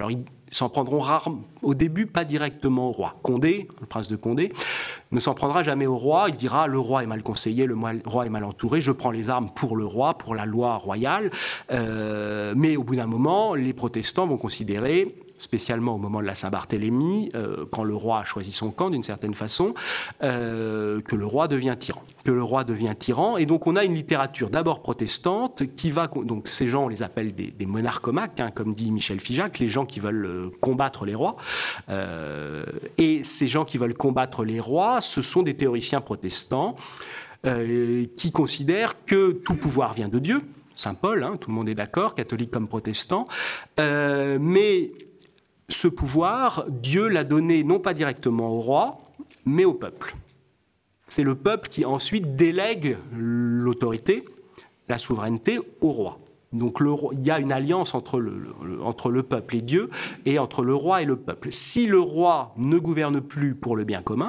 s'en prendront rarement, au début, pas directement au roi. Condé, le prince de Condé, ne s'en prendra jamais au roi. Il dira, le roi est mal conseillé, le roi est mal entouré, je prends les armes pour le roi, pour la loi royale. Euh, mais au bout d'un moment, les protestants vont considérer, spécialement au moment de la Saint-Barthélemy, euh, quand le roi a choisi son camp d'une certaine façon, euh, que le roi devient tyran. Que le roi devient tyran. Et donc on a une littérature d'abord protestante qui va... Donc ces gens, on les appelle des, des monarchomaques, hein, comme dit Michel Figeac, les gens qui veulent euh, combattre les rois. Euh, et ces gens qui veulent combattre les rois, ce sont des théoriciens protestants euh, qui considèrent que tout pouvoir vient de Dieu. Saint Paul, hein, tout le monde est d'accord, catholique comme protestant. Euh, mais... Ce pouvoir, Dieu l'a donné non pas directement au roi, mais au peuple. C'est le peuple qui ensuite délègue l'autorité, la souveraineté au roi. Donc le, il y a une alliance entre le, le, entre le peuple et Dieu, et entre le roi et le peuple. Si le roi ne gouverne plus pour le bien commun,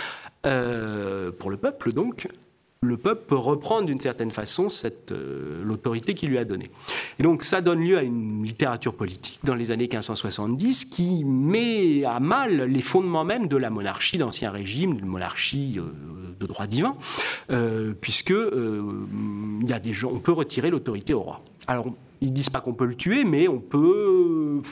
euh, pour le peuple donc, le peuple peut reprendre d'une certaine façon cette, euh, l'autorité qu'il lui a donnée. Et donc ça donne lieu à une littérature politique dans les années quinze cent soixante-dix qui met à mal les fondements même de la monarchie d'Ancien Régime, une monarchie euh, de droit divin, euh, puisque euh, il y a des gens, on peut retirer l'autorité au roi. Alors ils disent pas qu'on peut le tuer, mais on peut...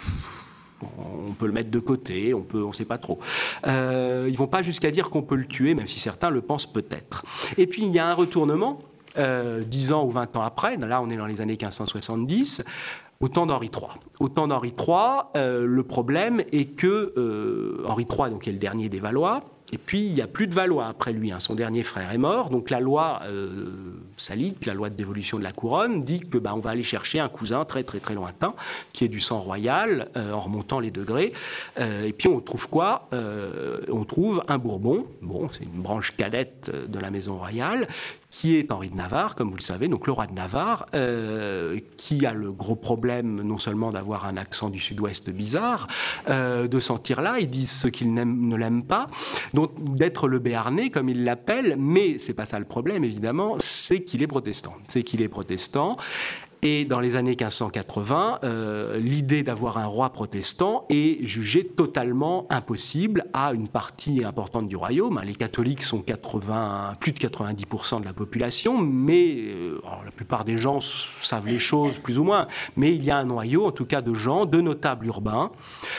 On peut le mettre de côté, on peut, on ne sait pas trop. Euh, ils ne vont pas jusqu'à dire qu'on peut le tuer, même si certains le pensent peut-être. Et puis, il y a un retournement, euh, dix ans ou vingt ans après, là on est dans les années quinze cent soixante-dix, au temps d'Henri trois. Au temps d'Henri trois, euh, le problème est que euh, Henri trois donc, est le dernier des Valois, et puis il n'y a plus de Valois après lui, hein. Son dernier frère est mort, donc la loi euh, salique, la loi de dévolution de la couronne, dit que bah, on va aller chercher un cousin très très très lointain, qui est du sang royal, euh, en remontant les degrés, euh, et puis on trouve quoi euh, On trouve un Bourbon, bon, c'est une branche cadette de la maison royale, qui est Henri de Navarre, comme vous le savez, donc le roi de Navarre, euh, qui a le gros problème non seulement d'avoir un accent du sud-ouest bizarre, euh, de sentir là, ils disent ceux qui ne l'aiment pas, donc d'être le Béarnais, comme ils l'appellent, mais c'est pas ça le problème, évidemment, c'est qu'il est protestant. C'est qu'il est protestant. Et dans les années quinze cent quatre-vingts, euh, l'idée d'avoir un roi protestant est jugée totalement impossible à une partie importante du royaume. Les catholiques sont quatre-vingts, plus de quatre-vingt-dix pour cent de la population, mais euh, alors, la plupart des gens savent les choses plus ou moins. Mais il y a un noyau, en tout cas, de gens, de notables urbains,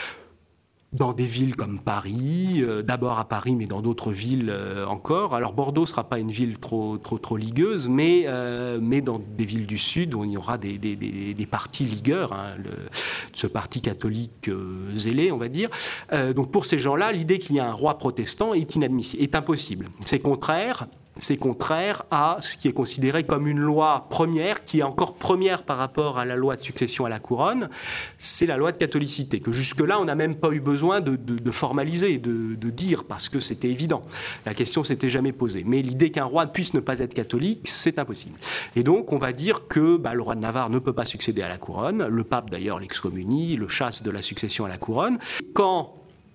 dans des villes comme Paris, euh, d'abord à Paris, mais dans d'autres villes euh, encore. Alors Bordeaux ne sera pas une ville trop, trop, trop ligueuse, mais, euh, mais dans des villes du Sud où il y aura des, des, des, des partis ligueurs, hein, le, ce parti catholique euh, zélé, on va dire. Euh, donc pour ces gens-là, l'idée qu'il y ait un roi protestant est inadmissible, est impossible. C'est contraire. C'est contraire à ce qui est considéré comme une loi première, qui est encore première par rapport à la loi de succession à la couronne, c'est la loi de catholicité, que jusque-là, on n'a même pas eu besoin de, de, de formaliser, de, de dire, parce que c'était évident. La question s'était jamais posée. Mais l'idée qu'un roi puisse ne pas être catholique, c'est impossible. Et donc, on va dire que bah, le roi de Navarre ne peut pas succéder à la couronne. Le pape, d'ailleurs, l'excommunie, le chasse de la succession à la couronne. Quand...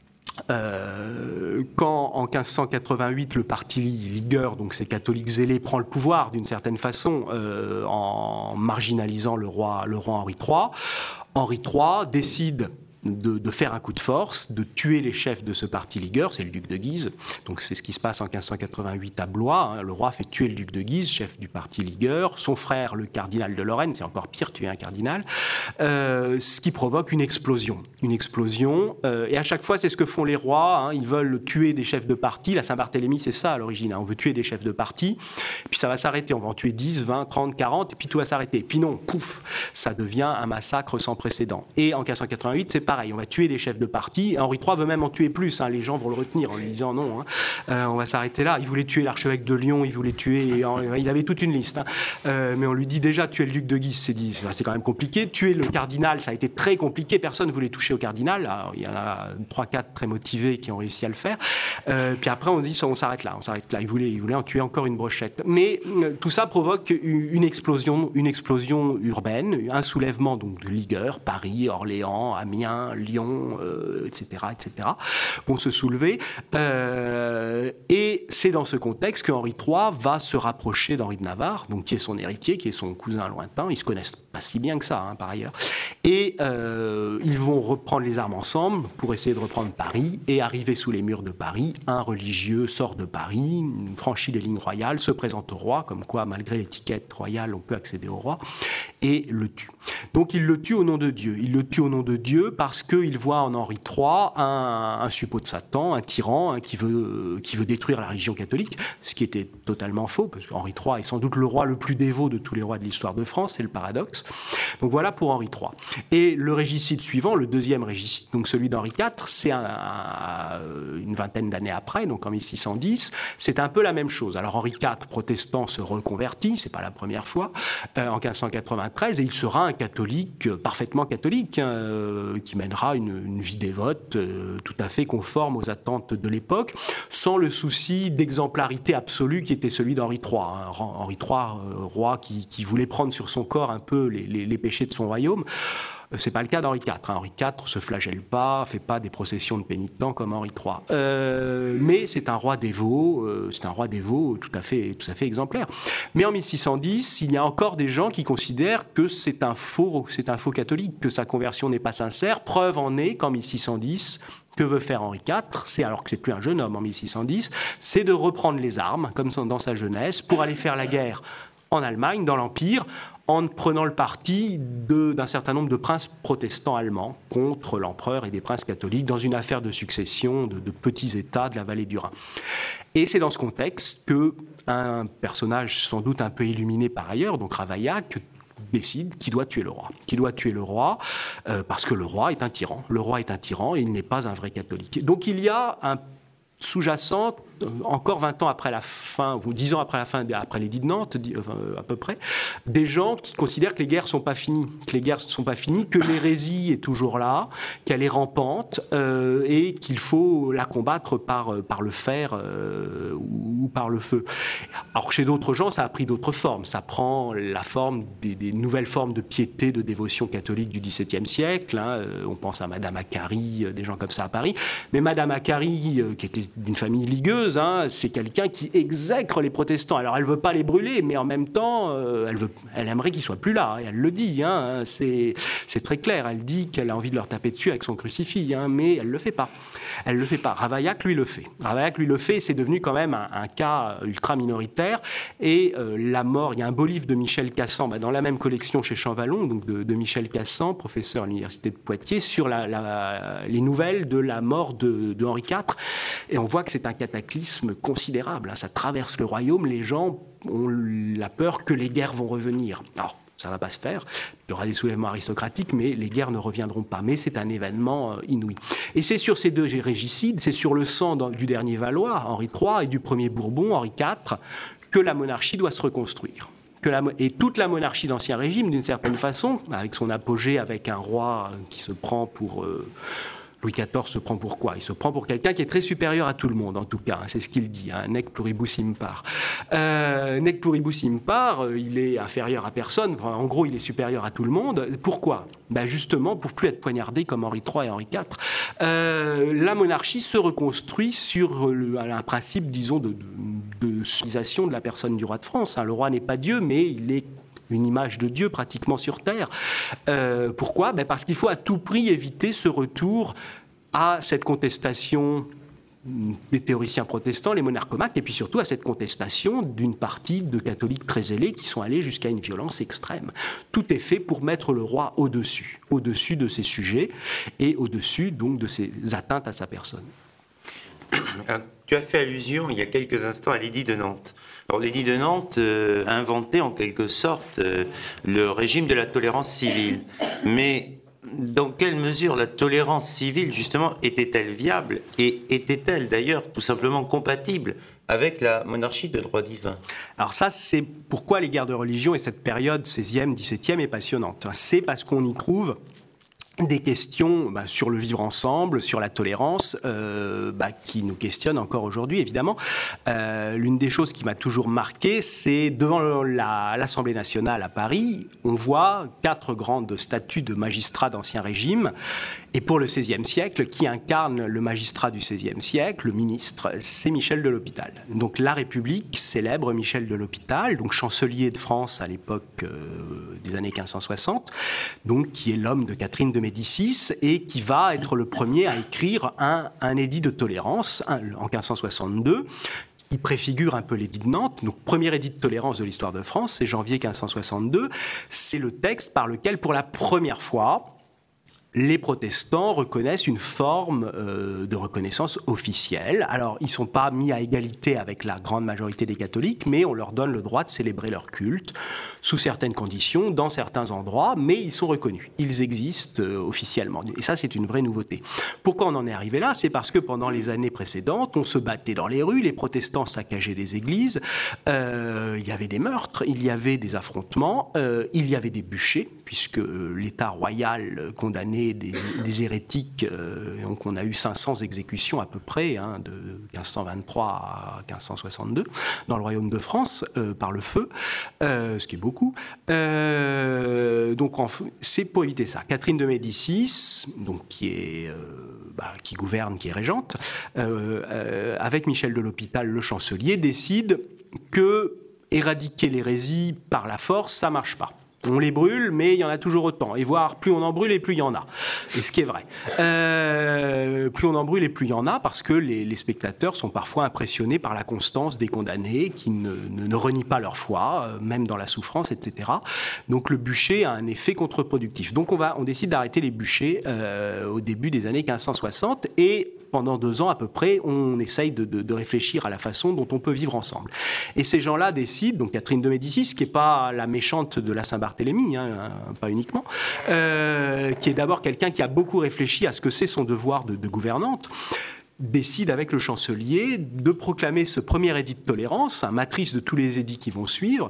Euh, quand en quinze cent quatre-vingt-huit le parti ligueur, donc ces catholiques zélés, prend le pouvoir d'une certaine façon euh, en marginalisant le roi, le roi Henri trois, Henri trois décide De, de faire un coup de force, de tuer les chefs de ce parti ligueur, c'est le duc de Guise, donc c'est ce qui se passe en quinze cent quatre-vingt-huit à Blois, hein. Le roi fait tuer le duc de Guise, chef du parti ligueur, son frère le cardinal de Lorraine, c'est encore pire, tuer un cardinal, euh, ce qui provoque une explosion, une explosion, euh, et à chaque fois c'est ce que font les rois, hein. Ils veulent tuer des chefs de parti, la Saint-Barthélemy c'est ça à l'origine, hein. On veut tuer des chefs de parti, puis ça va s'arrêter, on va en tuer dix, vingt, trente, quarante, et puis tout va s'arrêter, et puis non, pouf, ça devient un massacre sans précédent, et en quinze cent quatre-vingt-huit c'est pareil, on va tuer des chefs de parti. Henri trois veut même en tuer plus, hein. Les gens vont le retenir en lui disant non, hein. euh, on va s'arrêter là. Il voulait tuer l'archevêque de Lyon, il voulait tuer, il avait toute une liste, hein. euh, mais on lui dit déjà tuer le duc de Guise, c'est, dit, c'est quand même compliqué. Tuer le cardinal, ça a été très compliqué, personne ne voulait toucher au cardinal. Alors, il y en a trois quatre très motivés qui ont réussi à le faire. Euh, puis après on dit on s'arrête là, on s'arrête là. Il voulait, il voulait en tuer encore une brochette. Mais euh, tout ça provoque une explosion, une explosion urbaine, un soulèvement donc de ligueurs, Paris, Orléans, Amiens, Lyon, euh, et cetera, et cetera, vont se soulever. Euh, et c'est dans ce contexte que Henri trois va se rapprocher d'Henri de Navarre, donc qui est son héritier, qui est son cousin lointain. Ils se connaissent pas si bien que ça, hein, par ailleurs. Et euh, ils vont reprendre les armes ensemble pour essayer de reprendre Paris. Et arrivé sous les murs de Paris, un religieux sort de Paris, franchit les lignes royales, se présente au roi, comme quoi, malgré l'étiquette royale, on peut accéder au roi, et le tue. Donc il le tue au nom de Dieu. Il le tue au nom de Dieu parce qu'il voit en Henri trois un, un suppôt de Satan, un tyran hein, qui, veut, qui veut détruire la religion catholique, ce qui était totalement faux, parce qu'Henri trois est sans doute le roi le plus dévot de tous les rois de l'histoire de France, c'est le paradoxe. Donc voilà pour Henri trois. Et le régicide suivant, le deuxième régicide, donc celui d'Henri quatre, c'est un, un, une vingtaine d'années après, donc en mille six cent dix, c'est un peu la même chose. Alors Henri quatre, protestant, se reconvertit, c'est pas la première fois, euh, en quinze cent quatre-vingt-treize, et il sera un catholique, euh, parfaitement catholique, hein, euh, qui mènera une, une vie dévote euh, tout à fait conforme aux attentes de l'époque, sans le souci d'exemplarité absolue qui était celui d'Henri trois. Hein. Henri trois, euh, roi qui, qui voulait prendre sur son corps un peu les, les, les péchés de son royaume. C'est pas le cas d'Henri quatre. Hein. Henri quatre se flagelle pas, fait pas des processions de pénitents comme Henri trois. Euh, mais c'est un roi dévot, euh, c'est un roi dévot tout à fait, tout à fait exemplaire. Mais en mille six cent dix, il y a encore des gens qui considèrent que c'est un faux, c'est un faux catholique, que sa conversion n'est pas sincère. Preuve en est qu'en mille six cent dix, que veut faire Henri quatre, c'est, alors que c'est plus un jeune homme en mille six cent dix, c'est de reprendre les armes, comme dans sa jeunesse, pour aller faire la guerre en Allemagne, dans l'Empire, en prenant le parti de, d'un certain nombre de princes protestants allemands contre l'empereur et des princes catholiques dans une affaire de succession de, de petits États de la vallée du Rhin. Et c'est dans ce contexte qu'un personnage sans doute un peu illuminé par ailleurs, donc Ravaillac, décide qu'il doit tuer le roi. Qu'il doit tuer le roi euh, parce que le roi est un tyran. Le roi est un tyran et il n'est pas un vrai catholique. Donc il y a un sous-jacent, encore vingt ans après la fin, ou dix ans après la fin, après l'édit de Nantes, à peu près, des gens qui considèrent que les guerres ne sont pas finies, que les guerres ne sont pas finies, que l'hérésie est toujours là, qu'elle est rampante, euh, et qu'il faut la combattre par, par le fer euh, ou par le feu. Alors chez d'autres gens, ça a pris d'autres formes. Ça prend la forme des, des nouvelles formes de piété, de dévotion catholique du XVIIe siècle. Hein. On pense à Madame Acquary, des gens comme ça à Paris. Mais Madame Acquary, qui était d'une famille ligueuse, hein, c'est quelqu'un qui exècre les protestants. Alors elle ne veut pas les brûler, mais en même temps, euh, elle, veut, elle aimerait qu'ils ne soient plus là. Et elle le dit, hein, c'est, c'est très clair. Elle dit qu'elle a envie de leur taper dessus avec son crucifix, hein, mais elle ne le fait pas. Elle ne le fait pas. Ravaillac, lui, le fait. Ravaillac, lui, le fait, et c'est devenu quand même un, un cas ultra minoritaire. Et euh, la mort, il y a un beau livre de Michel Cassan, bah, dans la même collection chez Champvallon, donc de, de Michel Cassan, professeur à l'université de Poitiers, sur la, la, les nouvelles de la mort de, de Henri quatre. Et on voit que c'est un cataclysme considérable. Hein. Ça traverse le royaume. Les gens ont la peur que les guerres vont revenir. Alors, ça ne va pas se faire. Il y aura des soulèvements aristocratiques, mais les guerres ne reviendront pas. Mais c'est un événement euh, inouï. Et c'est sur ces deux régicides, c'est sur le sang dans, du dernier Valois, Henri trois, et du premier Bourbon, Henri quatre, que la monarchie doit se reconstruire. Que la, et toute la monarchie d'Ancien Régime, d'une certaine façon, avec son apogée, avec un roi qui se prend pour... Euh, Louis quatorze se prend pour quoi ? Il se prend pour quelqu'un qui est très supérieur à tout le monde, en tout cas, hein, c'est ce qu'il dit, hein, nec pluribus impar. Euh, nec pluribus impar, euh, il est inférieur à personne, enfin, en gros, il est supérieur à tout le monde. Pourquoi ? Ben justement, pour plus être poignardé comme Henri trois et Henri quatre. Euh, la monarchie se reconstruit sur le, un principe, disons, de, de, de civilisation de la personne du roi de France. Hein. Le roi n'est pas Dieu, mais il est une image de Dieu pratiquement sur Terre. Euh, pourquoi ? Ben parce qu'il faut à tout prix éviter ce retour à cette contestation des théoriciens protestants, les monarchomaques, et puis surtout à cette contestation d'une partie de catholiques très zélés qui sont allés jusqu'à une violence extrême. Tout est fait pour mettre le roi au-dessus, au-dessus de ses sujets et au-dessus donc de ses atteintes à sa personne. Alors, tu as fait allusion il y a quelques instants à l'édit de Nantes. Alors l'édit de Nantes euh, a inventé en quelque sorte euh, le régime de la tolérance civile. Mais dans quelle mesure la tolérance civile justement était-elle viable et était-elle d'ailleurs tout simplement compatible avec la monarchie de droit divin ? Alors ça, c'est pourquoi les guerres de religion et cette période seizième, dix-septième est passionnante. C'est parce qu'on y trouve des questions bah, sur le vivre ensemble, sur la tolérance, euh, bah, qui nous questionnent encore aujourd'hui, évidemment. Euh, l'une des choses qui m'a toujours marqué, c'est devant la, l'Assemblée nationale à Paris, on voit quatre grandes statues de magistrats d'Ancien Régime, Et pour le seizième siècle, qui incarne le magistrat du seizième siècle, le ministre, c'est Michel de L'Hospital. Donc la République célèbre Michel de L'Hospital, donc chancelier de France à l'époque euh, des années quinze cent soixante, donc qui est l'homme de Catherine de Médicis et qui va être le premier à écrire un, un édit de tolérance un, en quinze cent soixante-deux. Il préfigure un peu l'édit de Nantes. Donc, premier édit de tolérance de l'histoire de France, c'est janvier quinze cent soixante-deux. C'est le texte par lequel, pour la première fois, les protestants reconnaissent une forme euh, de reconnaissance officielle. Alors, ils ne sont pas mis à égalité avec la grande majorité des catholiques, mais on leur donne le droit de célébrer leur culte sous certaines conditions, dans certains endroits, mais ils sont reconnus. Ils existent euh, officiellement. Et ça, c'est une vraie nouveauté. Pourquoi on en est arrivé là ? C'est parce que pendant les années précédentes, on se battait dans les rues, les protestants saccageaient des églises, euh, il y avait des meurtres, il y avait des affrontements, euh, il y avait des bûchers, puisque euh, l'État royal condamnait Des, des hérétiques, euh, donc on a eu cinq cents exécutions à peu près, hein, de quinze cent vingt-trois à quinze cent soixante-deux, dans le royaume de France, euh, par le feu, euh, ce qui est beaucoup. Euh, donc en, c'est pour éviter ça. Catherine de Médicis, donc, qui, est, euh, bah, qui gouverne, qui est régente, euh, euh, avec Michel de L'Hospital, le chancelier, décide que éradiquer l'hérésie par la force, ça ne marche pas. On les brûle, mais il y en a toujours autant. Et voire, plus on en brûle, et plus il y en a. Et ce qui est vrai. Euh, plus on en brûle, et plus il y en a, parce que les, les spectateurs sont parfois impressionnés par la constance des condamnés, qui ne, ne, ne renient pas leur foi, même dans la souffrance, et cetera. Donc le bûcher a un effet contre-productif. Donc on, va, on décide d'arrêter les bûchers euh, au début des années quinze cent soixante, et pendant deux ans à peu près, on essaye de, de, de réfléchir à la façon dont on peut vivre ensemble. Et ces gens-là décident, donc Catherine de Médicis, qui n'est pas la méchante de la Saint-Barthélemy, hein, pas uniquement, euh, qui est d'abord quelqu'un qui a beaucoup réfléchi à ce que c'est son devoir de, de gouvernante, décide avec le chancelier de proclamer ce premier édit de tolérance, un matrice de tous les édits qui vont suivre.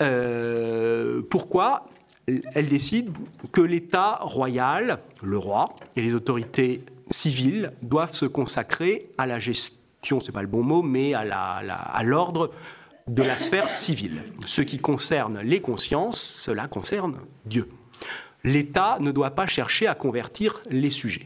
Euh, pourquoi ? Elle décide que l'État royal, le roi et les autorités civiles doivent se consacrer à la gestion, c'est pas le bon mot, mais à, la, à, la, à l'ordre de la sphère civile. Ce qui concerne les consciences, cela concerne Dieu. L'État ne doit pas chercher à convertir les sujets.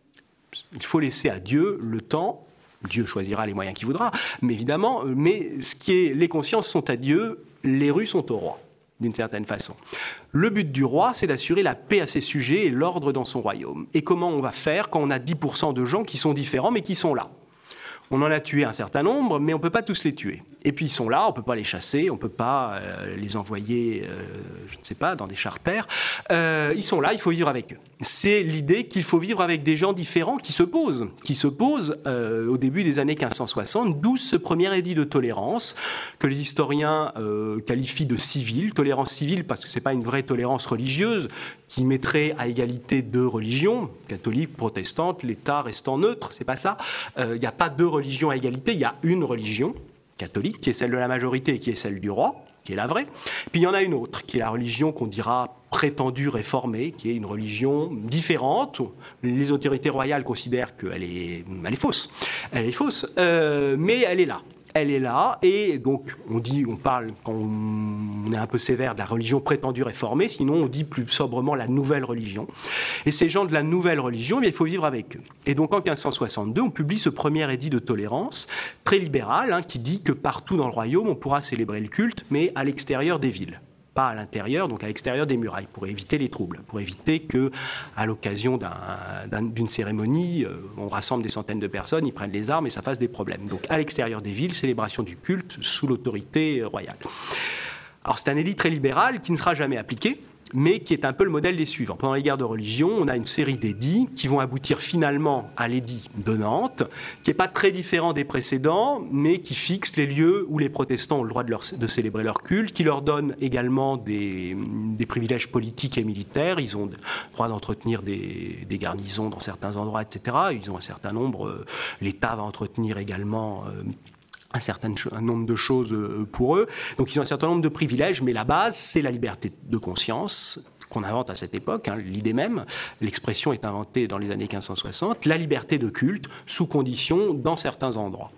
Il faut laisser à Dieu le temps. Dieu choisira les moyens qu'il voudra, mais évidemment, mais ce qui est, les consciences sont à Dieu, les rues sont au roi, d'une certaine façon. Le but du roi, c'est d'assurer la paix à ses sujets et l'ordre dans son royaume. Et comment on va faire quand on a dix pour cent de gens qui sont différents, mais qui sont là ? On en a tué un certain nombre, mais on ne peut pas tous les tuer. Et puis ils sont là, on ne peut pas les chasser, on ne peut pas euh, les envoyer, euh, je ne sais pas, dans des charters. Euh, ils sont là, il faut vivre avec eux. C'est l'idée qu'il faut vivre avec des gens différents qui se posent, qui se posent euh, au début des années quinze cent soixante, d'où ce premier édit de tolérance que les historiens euh, qualifient de civil, tolérance civile parce que ce n'est pas une vraie tolérance religieuse qui mettrait à égalité deux religions, catholique, protestante, l'État restant neutre, c'est pas ça. Il euh, n'y a pas deux religions à égalité, il y a une religion catholique, qui est celle de la majorité et qui est celle du roi, qui est la vraie. Puis il y en a une autre, qui est la religion qu'on dira prétendue réformée, qui est une religion différente. Les autorités royales considèrent qu'elle est, elle est fausse. Elle est fausse, euh, mais elle est là. Elle est là, et donc on dit, on parle, quand on est un peu sévère, de la religion prétendue réformée, sinon on dit plus sobrement la nouvelle religion. Et ces gens de la nouvelle religion, il faut vivre avec eux. Et donc en quinze cent soixante-deux, on publie ce premier édit de tolérance, très libéral, hein, qui dit que partout dans le royaume, on pourra célébrer le culte, mais à l'extérieur des villes. Pas à l'intérieur, donc à l'extérieur des murailles, pour éviter les troubles, pour éviter que, à l'occasion d'un, d'un, d'une cérémonie, euh, on rassemble des centaines de personnes, ils prennent les armes et ça fasse des problèmes. Donc à l'extérieur des villes, célébration du culte sous l'autorité royale. Alors c'est un édit très libéral qui ne sera jamais appliqué, mais qui est un peu le modèle des suivants. Pendant les guerres de religion, on a une série d'édits qui vont aboutir finalement à l'édit de Nantes, qui n'est pas très différent des précédents, mais qui fixe les lieux où les protestants ont le droit de, leur, de célébrer leur culte, qui leur donne également des, des privilèges politiques et militaires. Ils ont le droit d'entretenir des, des garnisons dans certains endroits, et cetera. Ils ont un certain nombre. L'État va entretenir également Euh, Un certain un nombre de choses pour eux. Donc ils ont un certain nombre de privilèges, mais la base, c'est la liberté de conscience qu'on invente à cette époque, hein, l'idée même. L'expression est inventée dans les années quinze cent soixante. La liberté de culte, sous condition, dans certains endroits.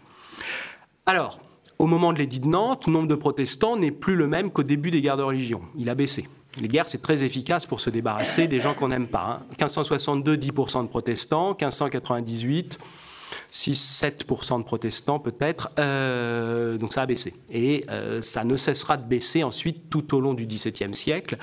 Alors, au moment de l'édit de Nantes, le nombre de protestants n'est plus le même qu'au début des guerres de religion. Il a baissé. Les guerres, c'est très efficace pour se débarrasser des gens qu'on n'aime pas. Hein. quinze cent soixante-deux, dix pour cent de protestants, quinze cent quatre-vingt-dix-huit, six à sept pour cent de protestants peut-être, euh, donc ça a baissé. Et euh, ça ne cessera de baisser ensuite tout au long du XVIIe siècle,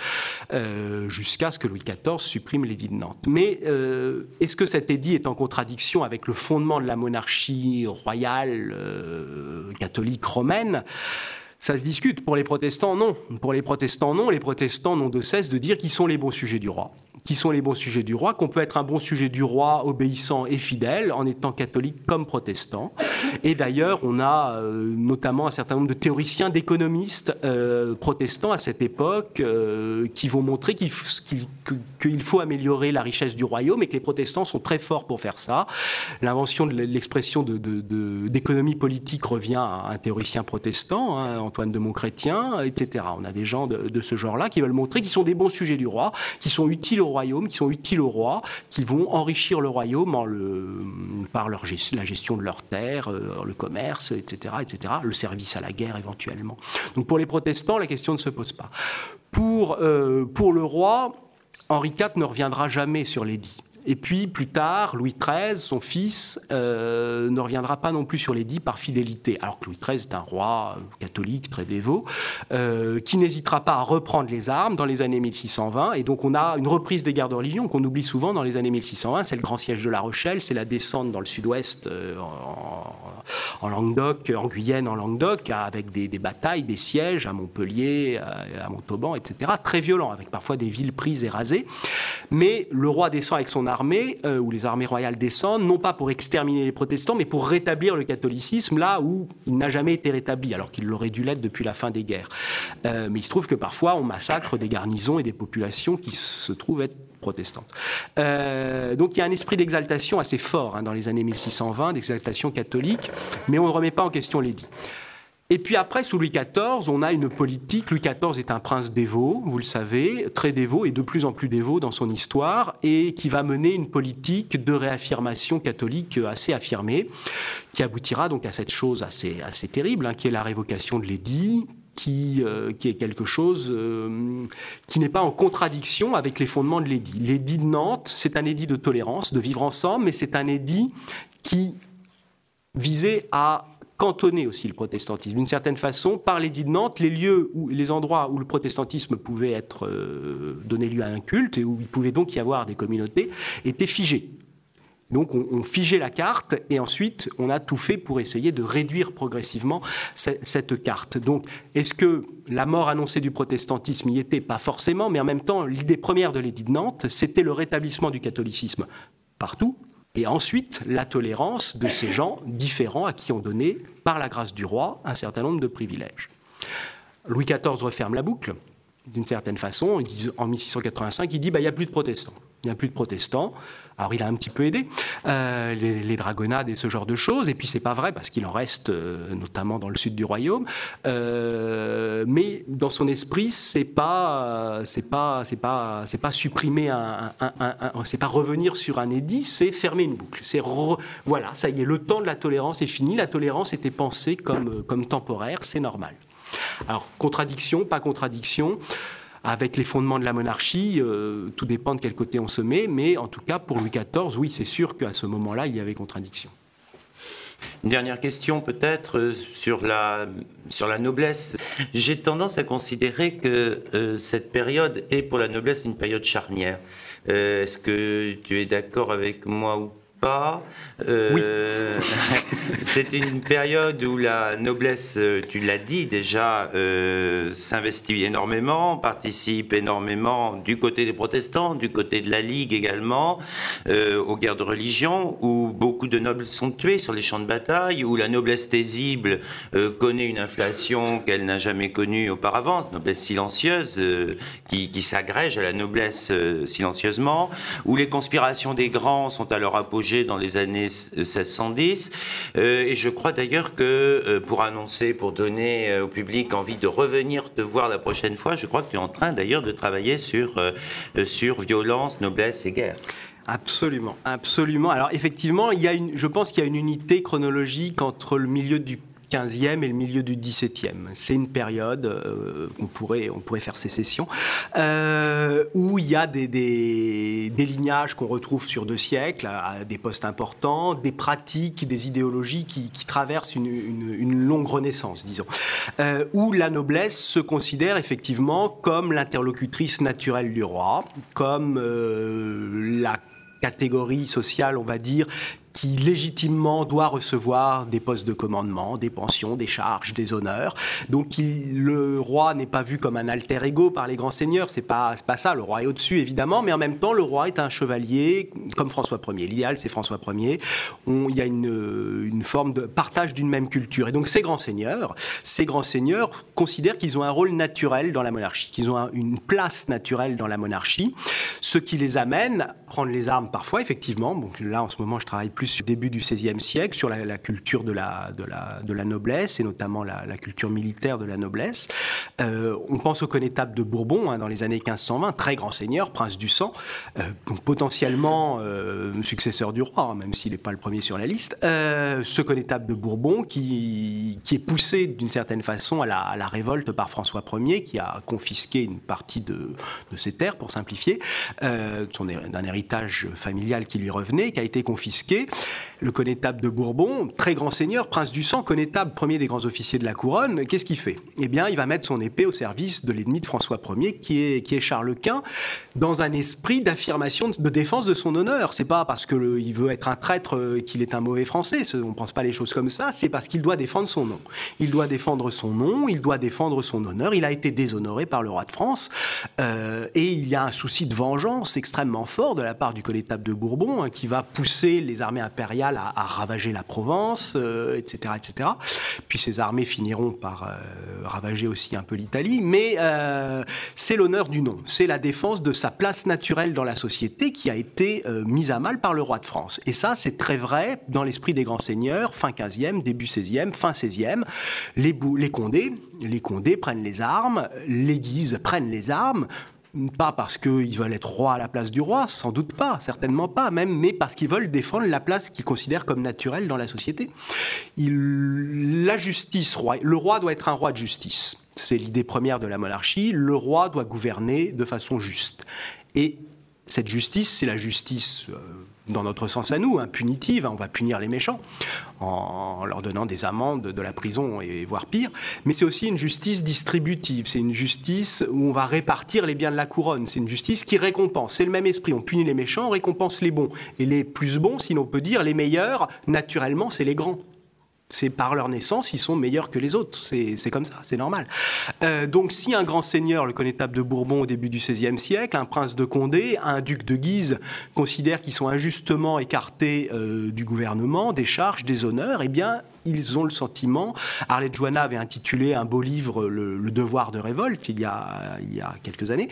euh, jusqu'à ce que Louis quatorze supprime l'édit de Nantes. Mais euh, est-ce que cet édit est en contradiction avec le fondement de la monarchie royale euh, catholique romaine ? Ça se discute. Pour les protestants, non. Pour les protestants, non. Les protestants n'ont de cesse de dire qu'ils sont les bons sujets du roi. Qui sont les bons sujets du roi, qu'on peut être un bon sujet du roi obéissant et fidèle en étant catholique comme protestant. Et d'ailleurs, on a euh, notamment un certain nombre de théoriciens, d'économistes euh, protestants à cette époque euh, qui vont montrer qu'il, qu'il, qu'il faut améliorer la richesse du royaume et que les protestants sont très forts pour faire ça. L'invention de l'expression de, de, de, d'économie politique revient à un théoricien protestant, hein, Antoine de Montchrétien, et cetera. On a des gens de, de ce genre-là qui veulent montrer qu'ils sont des bons sujets du roi, qui sont utiles au roi, qui sont utiles au roi, qui vont enrichir le royaume en le, par leur, la gestion de leurs terres, euh, le commerce, et cetera, et cetera, le service à la guerre éventuellement. Donc pour les protestants, la question ne se pose pas. Pour, euh, pour le roi, Henri quatre ne reviendra jamais sur l'édit. Et puis, plus tard, Louis treize, son fils, euh, ne reviendra pas non plus sur l'édit par fidélité. Alors que Louis treize est un roi catholique très dévot, euh, qui n'hésitera pas à reprendre les armes dans les années mille six cent vingt. Et donc, on a une reprise des guerres de religion qu'on oublie souvent dans les années mille six cent vingt. C'est le grand siège de La Rochelle, c'est la descente dans le sud-ouest, euh, en, en Languedoc, en Guyenne, en Languedoc, avec des, des batailles, des sièges à Montpellier, à, à Montauban, et cetera. Très violents, avec parfois des villes prises et rasées. Mais le roi descend avec son armée, euh, où les armées royales descendent, non pas pour exterminer les protestants, mais pour rétablir le catholicisme là où il n'a jamais été rétabli, alors qu'il l'aurait dû l'être depuis la fin des guerres. Euh, mais il se trouve que parfois on massacre des garnisons et des populations qui se trouvent être protestantes. Euh, donc il y a un esprit d'exaltation assez fort hein, dans les années mille six cent vingt, d'exaltation catholique, mais on ne remet pas en question l'édit. Et puis après, sous Louis quatorze, on a une politique. Louis quatorze est un prince dévot, vous le savez, très dévot et de plus en plus dévot dans son histoire, et qui va mener une politique de réaffirmation catholique assez affirmée, qui aboutira donc à cette chose assez, assez terrible, hein, qui est la révocation de l'édit, Qui, euh, qui est quelque chose euh, qui n'est pas en contradiction avec les fondements de l'édit. L'édit de Nantes, c'est un édit de tolérance, de vivre ensemble, mais c'est un édit qui visait à cantonner aussi le protestantisme. D'une certaine façon, par l'édit de Nantes, les lieux, où, les endroits où le protestantisme pouvait être, euh, donner lieu à un culte et où il pouvait donc y avoir des communautés, étaient figés. Donc on, on figeait la carte et ensuite on a tout fait pour essayer de réduire progressivement cette, cette carte. Donc est-ce que la mort annoncée du protestantisme y était? Pas forcément, mais en même temps l'idée première de l'édit de Nantes, c'était le rétablissement du catholicisme partout et ensuite la tolérance de ces gens différents à qui on donnait, par la grâce du roi, un certain nombre de privilèges. Louis quatorze referme la boucle, d'une certaine façon. En mille six cent quatre-vingt-cinq, il dit bah, « il n'y a plus de protestants ». Il n'y a plus de protestants. Alors, il a un petit peu aidé euh, les, les dragonnades et ce genre de choses. Et puis, c'est pas vrai parce qu'il en reste, euh, notamment dans le sud du royaume. Euh, mais dans son esprit, c'est pas, c'est pas, c'est pas, c'est pas supprimer un, un, un, un, c'est pas revenir sur un édit, c'est fermer une boucle. C'est re, voilà, ça y est, le temps de la tolérance est fini. La tolérance était pensée comme, comme temporaire, c'est normal. Alors, contradiction, pas contradiction. Avec les fondements de la monarchie, euh, tout dépend de quel côté on se met, mais en tout cas, pour Louis quatorze, oui, c'est sûr qu'à ce moment-là, il y avait contradiction. Une dernière question peut-être sur la, sur la noblesse. J'ai tendance à considérer que euh, cette période est pour la noblesse une période charnière. Euh, est-ce que tu es d'accord avec moi ou pas? euh, Oui. C'est une période où la noblesse, tu l'as dit déjà, euh, s'investit énormément, participe énormément du côté des protestants, du côté de la Ligue également, euh, aux guerres de religion, où beaucoup de nobles sont tués sur les champs de bataille, où la noblesse paisible euh, connaît une inflation qu'elle n'a jamais connue auparavant, cette noblesse silencieuse euh, qui, qui s'agrège à la noblesse euh, silencieusement, où les conspirations des grands sont à leur apogée dans les années seize cent dix, euh, et je crois d'ailleurs que euh, pour annoncer, pour donner euh, au public envie de revenir te voir la prochaine fois, je crois que tu es en train d'ailleurs de travailler sur, euh, sur violence, noblesse et guerre. Absolument, absolument. Alors effectivement, il y a une, je pense qu'il y a une unité chronologique entre le milieu du quinzième et le milieu du dix-septième. C'est une période, euh, on, pourrait, on pourrait faire sécession, euh, où il y a des, des, des lignages qu'on retrouve sur deux siècles, à des postes importants, des pratiques, des idéologies qui, qui traversent une, une, une longue renaissance, disons, euh, où la noblesse se considère effectivement comme l'interlocutrice naturelle du roi, comme euh, la catégorie sociale, on va dire, qui légitimement doit recevoir des postes de commandement, des pensions, des charges, des honneurs. Donc il, le roi n'est pas vu comme un alter ego par les grands seigneurs, c'est pas, c'est pas ça, le roi est au-dessus évidemment, mais en même temps le roi est un chevalier comme François Ier. L'idéal c'est François Ier, On, il y a une, une forme de partage d'une même culture. Et donc ces grands seigneurs, ces grands seigneurs considèrent qu'ils ont un rôle naturel dans la monarchie, qu'ils ont un, une place naturelle dans la monarchie, ce qui les amène à prendre les armes parfois, effectivement. Donc là en ce moment je travaille plus au début du seizième siècle, sur la, la culture de la, de, la, de la noblesse, et notamment la, la culture militaire de la noblesse. Euh, on pense au connétable de Bourbon, hein, dans les années quinze cent vingt, très grand seigneur, prince du sang, euh, donc potentiellement euh, successeur du roi, hein, même s'il n'est pas le premier sur la liste. Euh, ce connétable de Bourbon qui, qui est poussé d'une certaine façon à la, à la révolte par François Ier, qui a confisqué une partie de, de ses terres, pour simplifier, euh, son, d'un héritage familial qui lui revenait, qui a été confisqué. Le connétable de Bourbon, très grand seigneur, prince du sang, connétable, premier des grands officiers de la couronne, qu'est-ce qu'il fait ? Eh bien, il va mettre son épée au service de l'ennemi de François Ier, qui est, qui est Charles Quint, dans un esprit d'affirmation, de défense de son honneur. C'est pas parce qu'il veut être un traître qu'il est un mauvais Français, on ne pense pas les choses comme ça, c'est parce qu'il doit défendre son nom. Il doit défendre son nom, il doit défendre son honneur, il a été déshonoré par le roi de France, euh, et il y a un souci de vengeance extrêmement fort de la part du connétable de Bourbon, hein, qui va pousser les armées impériales à, à ravager la Provence, euh, et cetera, et cetera. Puis ces armées finiront par euh, ravager aussi un peu l'Italie, mais euh, c'est l'honneur du nom, c'est la défense de sa place naturelle dans la société qui a été euh, mise à mal par le roi de France. Et ça, c'est très vrai dans l'esprit des grands seigneurs, fin quinzième, début seizième, fin seizième. Les, bou- les Condés, les Condés prennent les armes, les Guises prennent les armes, pas parce qu'ils veulent être rois à la place du roi, sans doute pas, certainement pas même, mais parce qu'ils veulent défendre la place qu'ils considèrent comme naturelle dans la société. Il, la justice, roi, le roi doit être un roi de justice. C'est l'idée première de la monarchie. Le roi doit gouverner de façon juste. Et cette justice, c'est la justice, euh, dans notre sens à nous, hein, punitive. Hein, on va punir les méchants en leur donnant des amendes, de la prison et voire pire. Mais c'est aussi une justice distributive. C'est une justice où on va répartir les biens de la couronne. C'est une justice qui récompense. C'est le même esprit. On punit les méchants, on récompense les bons. Et les plus bons, si l'on peut dire, les meilleurs, naturellement, c'est les grands. C'est par leur naissance, ils sont meilleurs que les autres. C'est, c'est comme ça, c'est normal. Euh, donc si un grand seigneur, le connétable de Bourbon au début du seizième siècle, un prince de Condé, un duc de Guise, considèrent qu'ils sont injustement écartés euh, du gouvernement, des charges, des honneurs, eh bien, ils ont le sentiment... Arlette Joanna avait intitulé un beau livre, Le, le devoir de révolte, il y a, il y a quelques années.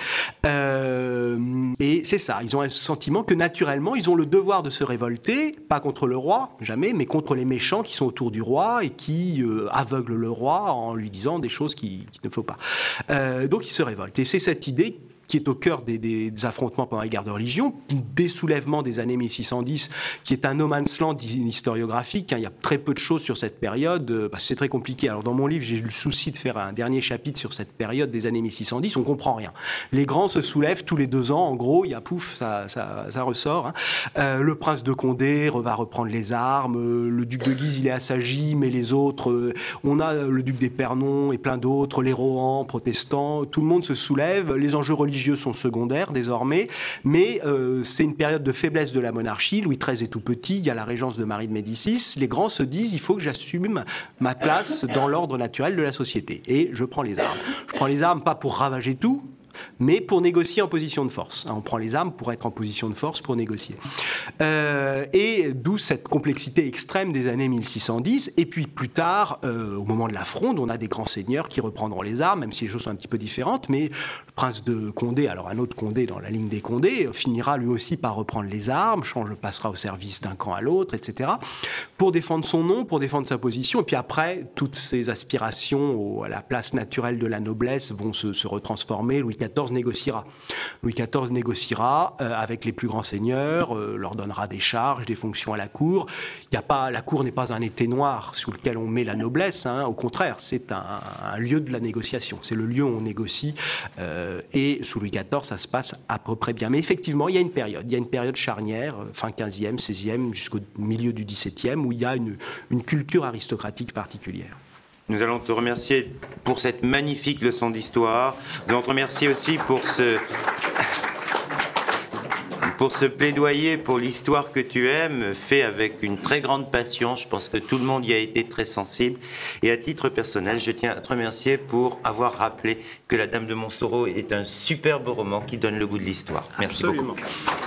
Euh, et c'est ça, ils ont un sentiment que naturellement, ils ont le devoir de se révolter, pas contre le roi, jamais, mais contre les méchants qui sont autour du roi et qui euh, aveuglent le roi en lui disant des choses qu'il ne faut pas. Euh, donc ils se révoltent. Et c'est cette idée qui est au cœur des, des, des affrontements pendant les guerres de religion, des soulèvements des années mille six cent dix, qui est un no man's land historiographique. Hein, il y a très peu de choses sur cette période, euh, parce que c'est très compliqué. Alors dans mon livre, j'ai eu le souci de faire un dernier chapitre sur cette période des années mille six cent dix, on ne comprend rien. Les grands se soulèvent tous les deux ans, en gros, il y a pouf, ça, ça, ça ressort. Hein. Euh, le prince de Condé va reprendre les armes, euh, le duc de Guise, il est assagi, mais les autres, euh, on a le duc d'Épernon et plein d'autres, les Rohan, protestants, tout le monde se soulève, les enjeux religieux sont secondaires désormais, mais euh, c'est une période de faiblesse de la monarchie. Louis treize est tout petit, il y a la régence de Marie de Médicis. Les grands se disent, il faut que j'assume ma place dans l'ordre naturel de la société. Et je prends les armes. Je prends les armes pas pour ravager tout, mais pour négocier en position de force. On prend les armes pour être en position de force, pour négocier. Euh, et d'où cette complexité extrême des années mille six cent dix. Et puis plus tard, euh, au moment de la Fronde, on a des grands seigneurs qui reprendront les armes, même si les choses sont un petit peu différentes. Mais le prince de Condé, alors un autre Condé dans la ligne des Condés, finira lui aussi par reprendre les armes, change, passera au service d'un camp à l'autre, et cetera. pour défendre son nom, pour défendre sa position. Et puis après, toutes ces aspirations au, à la place naturelle de la noblesse vont se, se retransformer. Louis quatorze négociera. Louis quatorze négociera euh, avec les plus grands seigneurs, euh, leur donnera des charges, des fonctions à la cour. Il y a pas, la cour n'est pas un été noir sous lequel on met la noblesse. Hein. Au contraire, c'est un, un lieu de la négociation. C'est le lieu où on négocie. Euh, et sous Louis quatorze, ça se passe à peu près bien. Mais effectivement, il y a une période. Il y a une période charnière, fin quinzième, seizième, jusqu'au milieu du dix-septième, où il y a une, une culture aristocratique particulière. Nous allons te remercier pour cette magnifique leçon d'histoire. Nous allons te remercier aussi pour ce, pour ce plaidoyer pour l'histoire que tu aimes, fait avec une très grande passion. Je pense que tout le monde y a été très sensible. Et à titre personnel, je tiens à te remercier pour avoir rappelé que La Dame de Montsoreau est un superbe roman qui donne le goût de l'histoire. Merci Absolument. beaucoup.